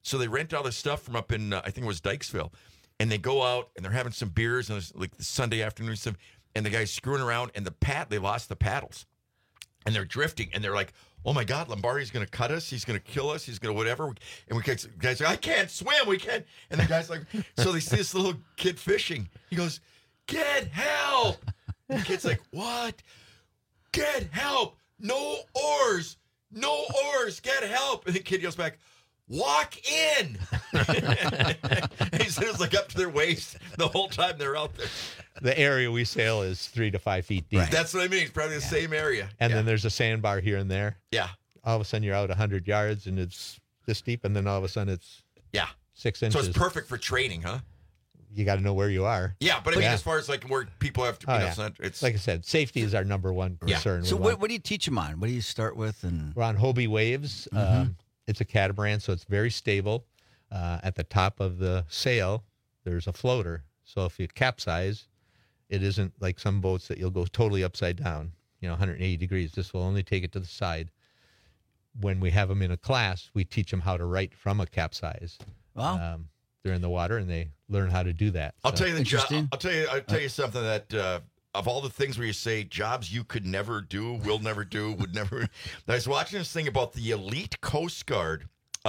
So they rent all this stuff from up in, I think it was Dykesville. And they go out and they're having some beers and it's like the Sunday afternoon stuff. And the guy's screwing around and they lost the paddles. And they're drifting and they're like, oh my God, Lombardi's going to cut us. He's going to kill us. He's going to whatever. And the guy's like, I can't swim. We can't. And the guy's like, so they see this little kid fishing. He goes, get help. And the kid's like, what? Get help. No oars. No oars. Get help. And the kid yells back, walk in. He said it's like up to their waist the whole time they're out there. The area we sail is 3 to 5 feet deep. Right. That's what I mean. It's probably the same area. And then there's a sandbar here and there. Yeah. All of a sudden you're out 100 yards and it's this deep, and then all of a sudden it's 6 inches. So it's perfect for training, huh? You got to know where you are. Yeah, but I mean, as far as like where people have to, it's like I said, safety is our number one concern. So what do you teach them on? What do you start with? And we're on Hobie Waves. It's a catamaran, so it's very stable. At the top of the sail, there's a floater. So if you capsize, it isn't like some boats that you'll go totally upside down, 180 degrees. This will only take it to the side. When we have them in a class, we teach them how to right from a capsize. Wow. They're in the water and they learn how to do that. I'll tell you something that of all the things where you say jobs you could never do, will never do, would never. I was watching this thing about the elite Coast Guard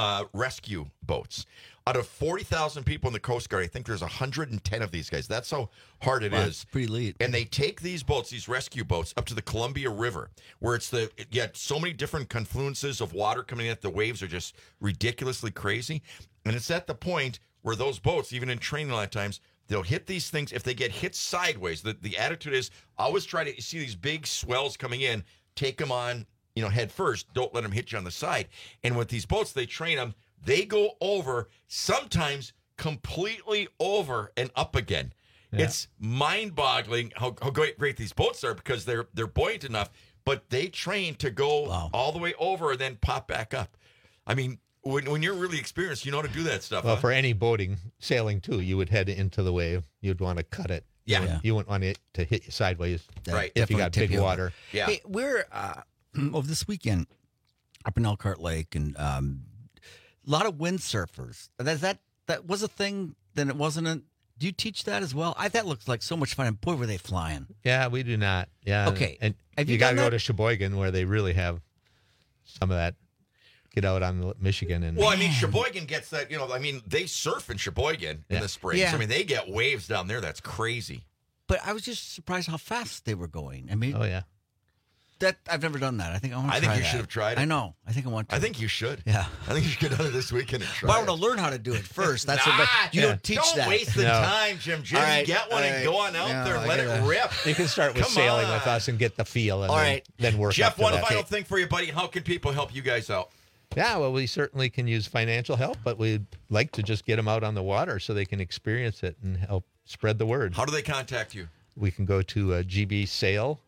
rescue boats. Out of 40,000 people in the Coast Guard, I think there's 110 of these guys. That's how hard it is. It's pretty elite. And they take these boats, these rescue boats, up to the Columbia River, where you had so many different confluences of water coming in that the waves are just ridiculously crazy. And it's at the point where those boats, even in training a lot of times, they'll hit these things. If they get hit sideways, the attitude is always try to see these big swells coming in, take them on, head first. Don't let them hit you on the side. And with these boats, they train them. They go over, sometimes completely over and up again. Yeah. It's mind-boggling how great these boats are because they're buoyant enough, but they train to go all the way over and then pop back up. I mean, when you're really experienced, you know how to do that stuff. Well, for any boating, sailing too, you would head into the wave. You'd want to cut it. Yeah. You wouldn't want it to hit you sideways. Right. If you got big water. Yeah. Hey, we're over this weekend up in Elkhart Lake, and a lot of windsurfers. That was a thing. Then it wasn't. Do you teach that as well? That looks like so much fun. And boy, were they flying. Yeah, we do not. Yeah. Okay. And have you got to go to Sheboygan where they really have some of that. Get out on Michigan. And well, I mean, Sheboygan gets that, they surf in Sheboygan in the spring. Yeah. So, I mean, they get waves down there. That's crazy. But I was just surprised how fast they were going. I mean, oh, yeah. That I've never done that. I think I want to try you that. should have tried it. I know. I think I want to. I think you should. Yeah. I think you should get on it this weekend and try I want to learn how to do it first. That's what you don't teach that. Don't waste the time, Jim. Right, get one and go on out there and let it rip. You can start with sailing with us and get the feel and then work Jeff, up to one that. final thing for you, buddy. How can people help you guys out? Yeah, well, we certainly can use financial help, but we'd like to just get them out on the water so they can experience it and help spread the word. How do they contact you? We can go to gbsail,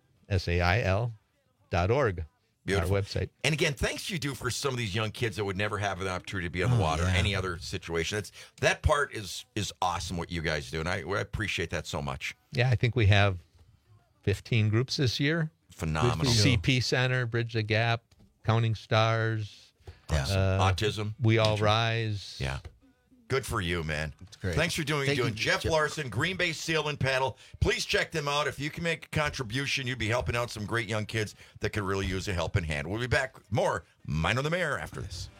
SAIL.org, our website. And again, thanks you do for some of these young kids that would never have an opportunity to be on the water or any other situation. That part is awesome what you guys do, and I appreciate that so much. Yeah, I think we have 15 groups this year. Phenomenal. CP Center, Bridge the Gap, Counting Stars. Autism. We All Rise. Yeah. Good for you, man. That's great. Thanks for doing Jeff Larson, Green Bay Sail and Paddle. Please check them out. If you can make a contribution, you'd be helping out some great young kids that could really use a helping hand. We'll be back with more Mind on the Mayor after this.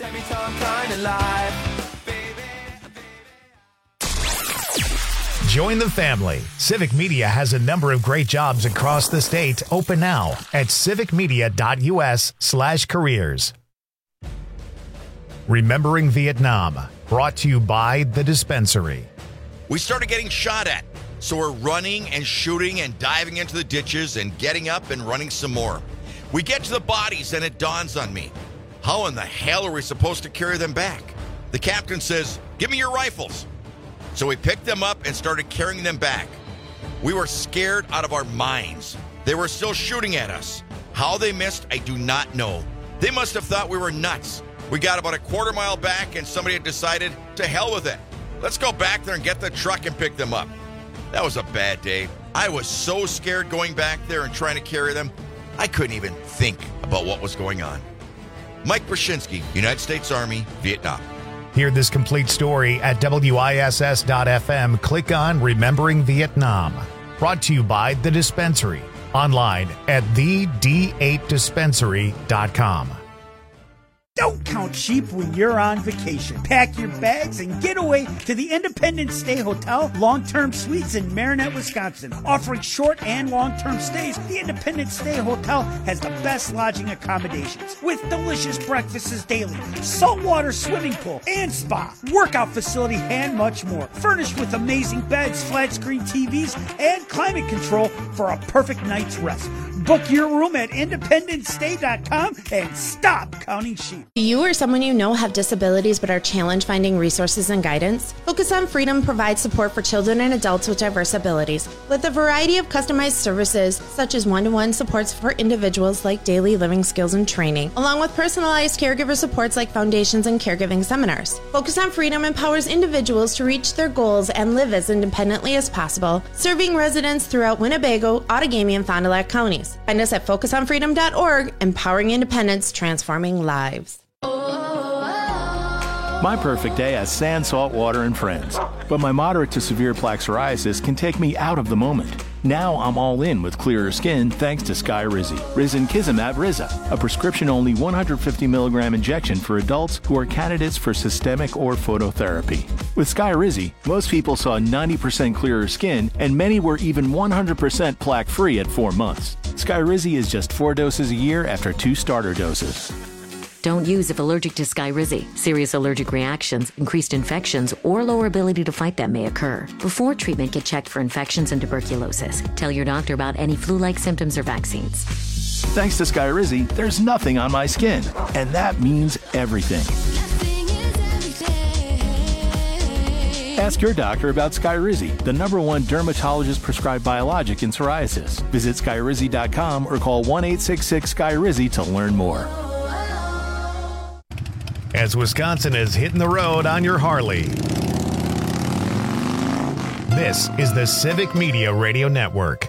Join the family. Civic Media has a number of great jobs across the state open now at civicmedia.us/careers. Remembering Vietnam, brought to you by The Dispensary. We started getting shot at, so we're running and shooting and diving into the ditches and getting up and running some more. We get to the bodies and it dawns on me. How in the hell are we supposed to carry them back? The captain says, "Give me your rifles." So we picked them up and started carrying them back. We were scared out of our minds. They were still shooting at us. How they missed, I do not know. They must have thought we were nuts. We got about a quarter mile back and somebody had decided, to hell with it. Let's go back there and get the truck and pick them up. That was a bad day. I was so scared going back there and trying to carry them, I couldn't even think about what was going on. Mike Brzezinski, United States Army, Vietnam. Hear this complete story at WISS.FM. Click on Remembering Vietnam. Brought to you by The Dispensary. Online at thed8dispensary.com. Don't count sheep when you're on vacation. Pack your bags and get away to the Independence Stay Hotel Long-Term Suites in Marinette, Wisconsin. Offering short and long-term stays, the Independence Stay Hotel has the best lodging accommodations with delicious breakfasts daily, saltwater swimming pool and spa, workout facility, and much more. Furnished with amazing beds, flat-screen TVs, and climate control for a perfect night's rest. Book your room at independencestay.com and stop counting sheep. Do you or someone you know have disabilities but are challenged finding resources and guidance? Focus on Freedom provides support for children and adults with diverse abilities. With a variety of customized services, such as one-to-one supports for individuals like daily living skills and training, along with personalized caregiver supports like foundations and caregiving seminars. Focus on Freedom empowers individuals to reach their goals and live as independently as possible, serving residents throughout Winnebago, Outagamie, and Fond du Lac counties. Find us at focusonfreedom.org, empowering independence, transforming lives. My perfect day has sand, salt water, and friends. But my moderate to severe plaque psoriasis can take me out of the moment. Now I'm all in with clearer skin thanks to Skyrizi. Risankizumab Riza, a prescription-only 150 milligram injection for adults who are candidates for systemic or phototherapy. With Skyrizi, most people saw 90% clearer skin, and many were even 100% plaque-free at 4 months. Skyrizi is just 4 doses a year after 2 starter doses. Don't use if allergic to Skyrizi. Serious allergic reactions, increased infections, or lower ability to fight them may occur. Before treatment, get checked for infections and tuberculosis. Tell your doctor about any flu-like symptoms or vaccines. Thanks to Skyrizi, there's nothing on my skin, and that means everything. Ask your doctor about Skyrizi, the #1 dermatologist-prescribed biologic in psoriasis. Visit Skyrizi.com or call 1-866-SKYRIZI to learn more. As Wisconsin is hitting the road on your Harley. This is the Civic Media Radio Network.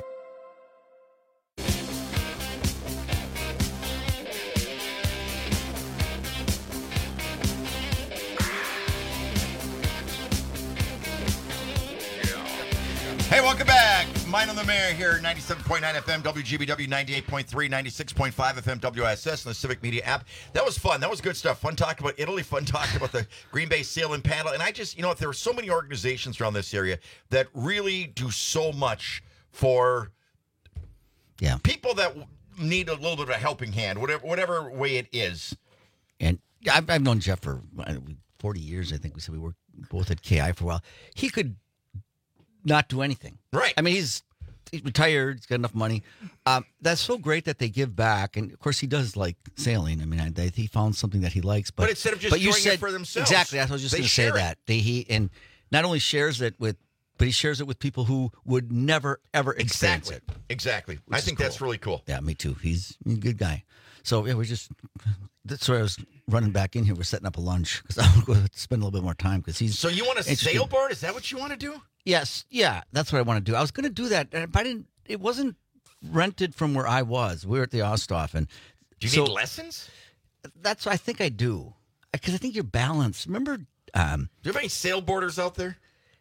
Hey, welcome back. Mine on the Mayor here, 97.9 FM, WGBW, 98.3, 96.5 FM, WISS, and the Civic Media app. That was fun. That was good stuff. Fun talking about Italy, fun talking about the Green Bay Sailing Paddle. And I just, there are so many organizations around this area that really do so much for people that need a little bit of a helping hand, whatever way it is. And I've known Jeff for 40 years, I think we said we worked both at KI for a while. He could not do anything. Right. I mean, he's retired. He's got enough money. That's so great that they give back. And, of course, he does like sailing. I mean, he found something that he likes. But instead of just doing it for themselves. Exactly. I was just going to say that. He not only shares it but he shares it with people who would never, ever experience it. Exactly. I think that's really cool. Yeah, me too. He's a good guy. So, that's why I was running back in here. We're setting up a lunch because I want to go spend a little bit more time because he's. So you want to sailboard? Is that what you want to do? Yes, yeah, that's what I want to do. I was going to do that, but it wasn't rented from where I was. We were at the Osthoff, and do you need lessons? That's what I think I do, because I think you're balanced. Remember, do you have any sailboarders out there?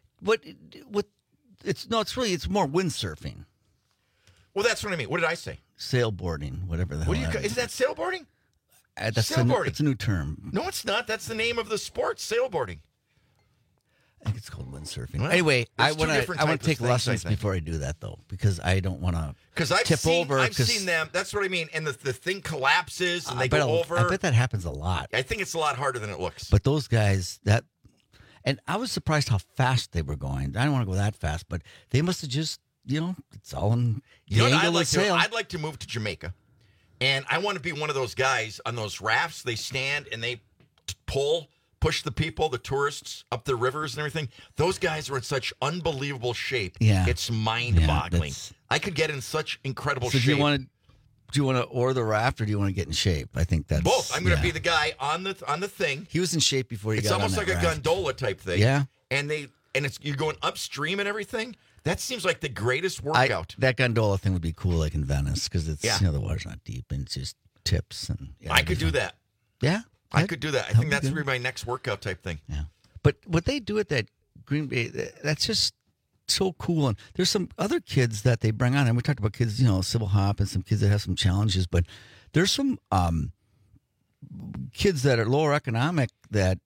It's more windsurfing. Well, that's what I mean. What did I say? Sailboarding, whatever the hell. Is that sailboarding? Sailboarding. It's a new term. No, it's not. That's the name of the sport, sailboarding. I think it's called windsurfing. Well, anyway, I want to take lessons before I do that, though, because I don't want to tip over. I've seen them. That's what I mean. And the thing collapses and they go over. I bet that happens a lot. I think it's a lot harder than it looks. But those guys, and I was surprised how fast they were going. I don't want to go that fast, but they must have just, it's all in the angle of the sail. I'd like to move to Jamaica, and I want to be one of those guys on those rafts. They stand and they push the people, the tourists, up the rivers and everything. Those guys are in such unbelievable shape. Yeah. It's mind-boggling. I could get in such incredible shape. Do you want to oar the raft, or do you want to get in shape? I think that's both. I'm going to be the guy on the thing. He was in shape before he got on that It's almost like raft. a gondola type thing. Yeah. And you're going upstream and everything. That seems like the greatest workout. That gondola thing would be cool, like in Venice, because it's the water's not deep and it's just tips and. I could do that. Yeah. I could do that. I think that's really my next workout type thing. Yeah. But what they do at that Green Bay, that's just so cool. And there's some other kids that they bring on. And we talked about kids, Sybil Hop and some kids that have some challenges. But there's some kids that are lower economic that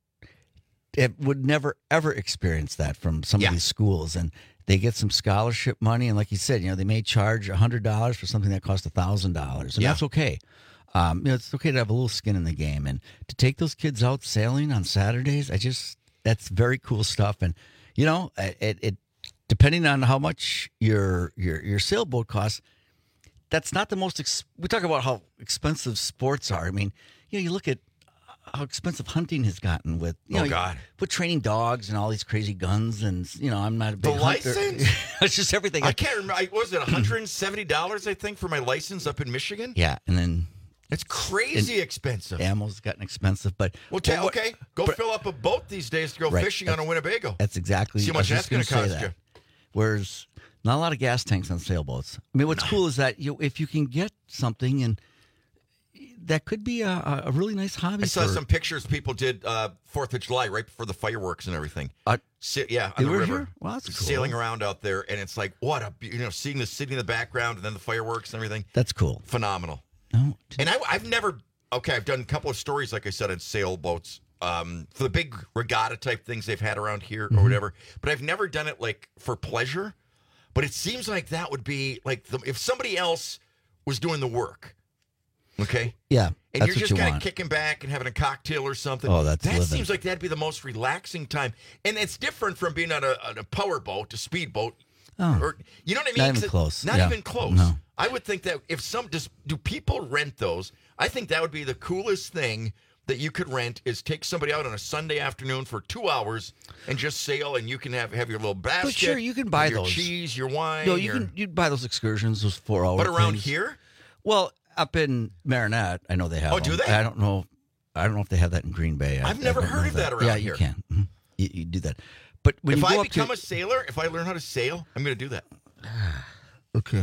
would never, ever experience that from some of these schools. And they get some scholarship money. And like you said, they may charge $100 for something that costs $1,000. And that's okay. It's okay to have a little skin in the game. And to take those kids out sailing on Saturdays, that's very cool stuff. And, it depending on how much your sailboat costs, that's not the most. We talk about how expensive sports are. I mean, you look at how expensive hunting has gotten with with training dogs and all these crazy guns, and I'm not a big hunter. License. It's just everything. I can't remember. Was it $170? I think for my license up in Michigan. Yeah, and then it's crazy expensive. Ammo's gotten expensive, but okay, go fill up a boat these days to go fishing on a Winnebago. That's exactly. See how much that's going to cost you. Whereas not a lot of gas tanks on sailboats. I mean, what's cool is that if you can get something, and that could be a really nice hobby. I saw some pictures people did 4th of July right before the fireworks and everything. On the river. Here? Well, that's cool. Sailing around out there, and it's like, seeing the city in the background and then the fireworks and everything. That's cool. Phenomenal. No, and I've never. Okay, I've done a couple of stories, like I said, on sailboats. For the big regatta type things they've had around here or whatever. But I've never done it like for pleasure. But it seems like that would be like if somebody else was doing the work. Okay? Yeah. And you're just kind of kicking back and having a cocktail or something. Oh, that seems like that'd be the most relaxing time. And it's different from being on a power boat, a speedboat. Oh. Or, you know what I mean? Not even close. Not even close. No. I would think that if do people rent those? I think that would be the coolest thing that you could rent is take somebody out on a Sunday afternoon for 2 hours and just sail, and you can have your little basket. But sure, you can buy your those. Cheese, your wine. No, you'd buy those excursions, those 4-hour. But around things. here? Well, up in Marinette, I know they have. Oh, do they? I don't know if they have that in Green Bay. I've never heard of that around here. Yeah, you can. Mm-hmm. You do that. But when if you go I become a sailor, if I learn how to sail, I'm going to do that. Okay.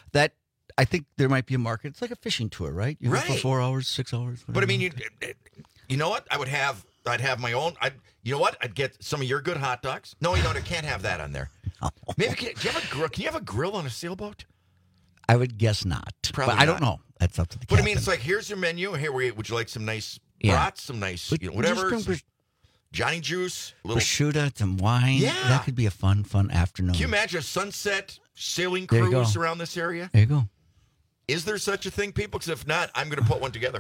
I think there might be a market. It's like a fishing tour, right? You go for 4 hours, 6 hours. Whatever. But I mean, you know what? I'd have my own. You know what? I'd get some of your good hot dogs. No, I can't have that on there. No. Maybe do you have a grill? Can you have a grill on a sailboat? I would guess not. Probably but I don't know. That's up to the captain. But I mean, it's like, here's your menu. Here, would you like some nice brats, some nice whatever, Johnny Juice, prosciutto, some wine. Yeah, that could be a fun afternoon. Can you imagine a sunset sailing cruise around this area? There you go. Is there such a thing, people? Because if not, I'm going to put one together.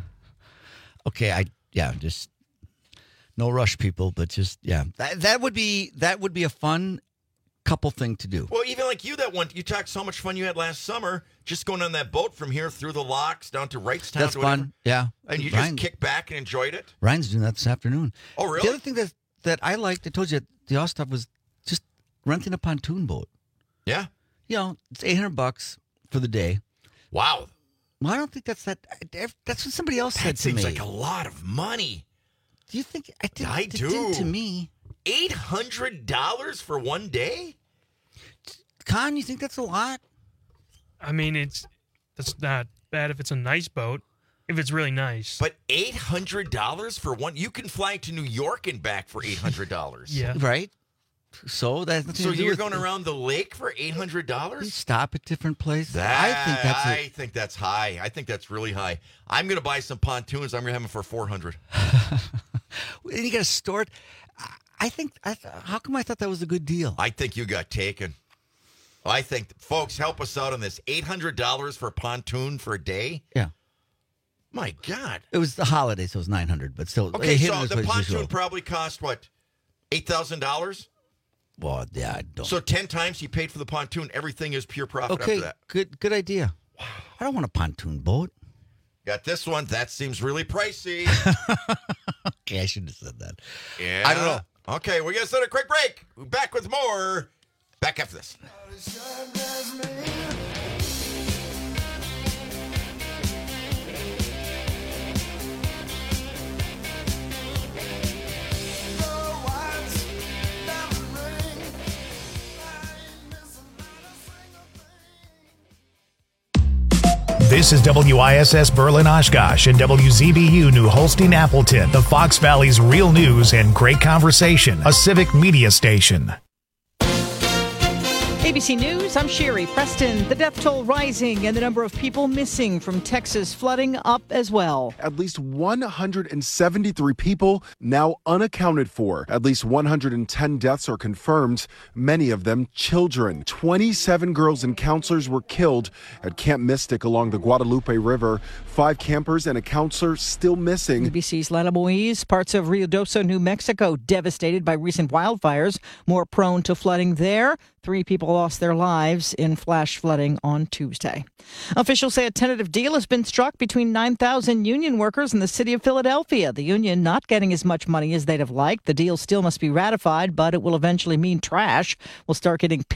Okay, just no rush, people, but just that would be a fun couple thing to do. Well, even like you talked so much fun you had last summer, just going on that boat from here through the locks down to Wrightstown. That's fun, yeah. And you just kick back and enjoyed it. Ryan's doing that this afternoon. Oh, really? The other thing that I liked, I told you, the Ostov was just renting a pontoon boat. Yeah, it's $800 for the day. Wow. Well, I don't think that's that. That's what somebody else said to me. That seems like a lot of money. Do you think? I do. Did to me. $800 for one day? Con, you think that's a lot? I mean, that's not bad if it's a nice boat. If it's really nice. But $800 for one? You can fly to New York and back for $800. Yeah. Right? So you're going around the lake for $800? You stop at different places. I think that's high. I think that's really high. I'm going to buy some pontoons. I'm going to have them for $400. And you got to store it. How come I thought that was a good deal? I think you got taken. I think, folks, help us out on this. $800 for a pontoon for a day? Yeah. My God. It was the holiday, so it was $900, but still. Okay, so the pontoon probably cost, what, $8,000? Well, yeah, I don't. So 10 times you paid for the pontoon, everything is pure profit after that. Good idea. Wow. I don't want a pontoon boat. Got this one. That seems really pricey. Okay, I shouldn't have said that. Yeah. I don't know. Okay, we're going to set a quick break. We're back with more. Back after this. This is WISS Berlin Oshkosh and WZBU New Holstein Appleton, the Fox Valley's real news and great conversation, a civic media station. ABC News, I'm Sherry Preston. The death toll rising and the number of people missing from Texas flooding up as well. At least 173 people now unaccounted for. At least 110 deaths are confirmed, many of them children. 27 girls and counselors were killed at Camp Mystic along the Guadalupe River. 5 campers and a counselor still missing. ABC's Lana Moise, parts of Ruidoso, New Mexico, devastated by recent wildfires, more prone to flooding there. 3 people lost their lives in flash flooding on Tuesday. Officials say a tentative deal has been struck between 9,000 union workers and the city of Philadelphia. The union not getting as much money as they'd have liked. The deal still must be ratified, but it will eventually mean trash will start getting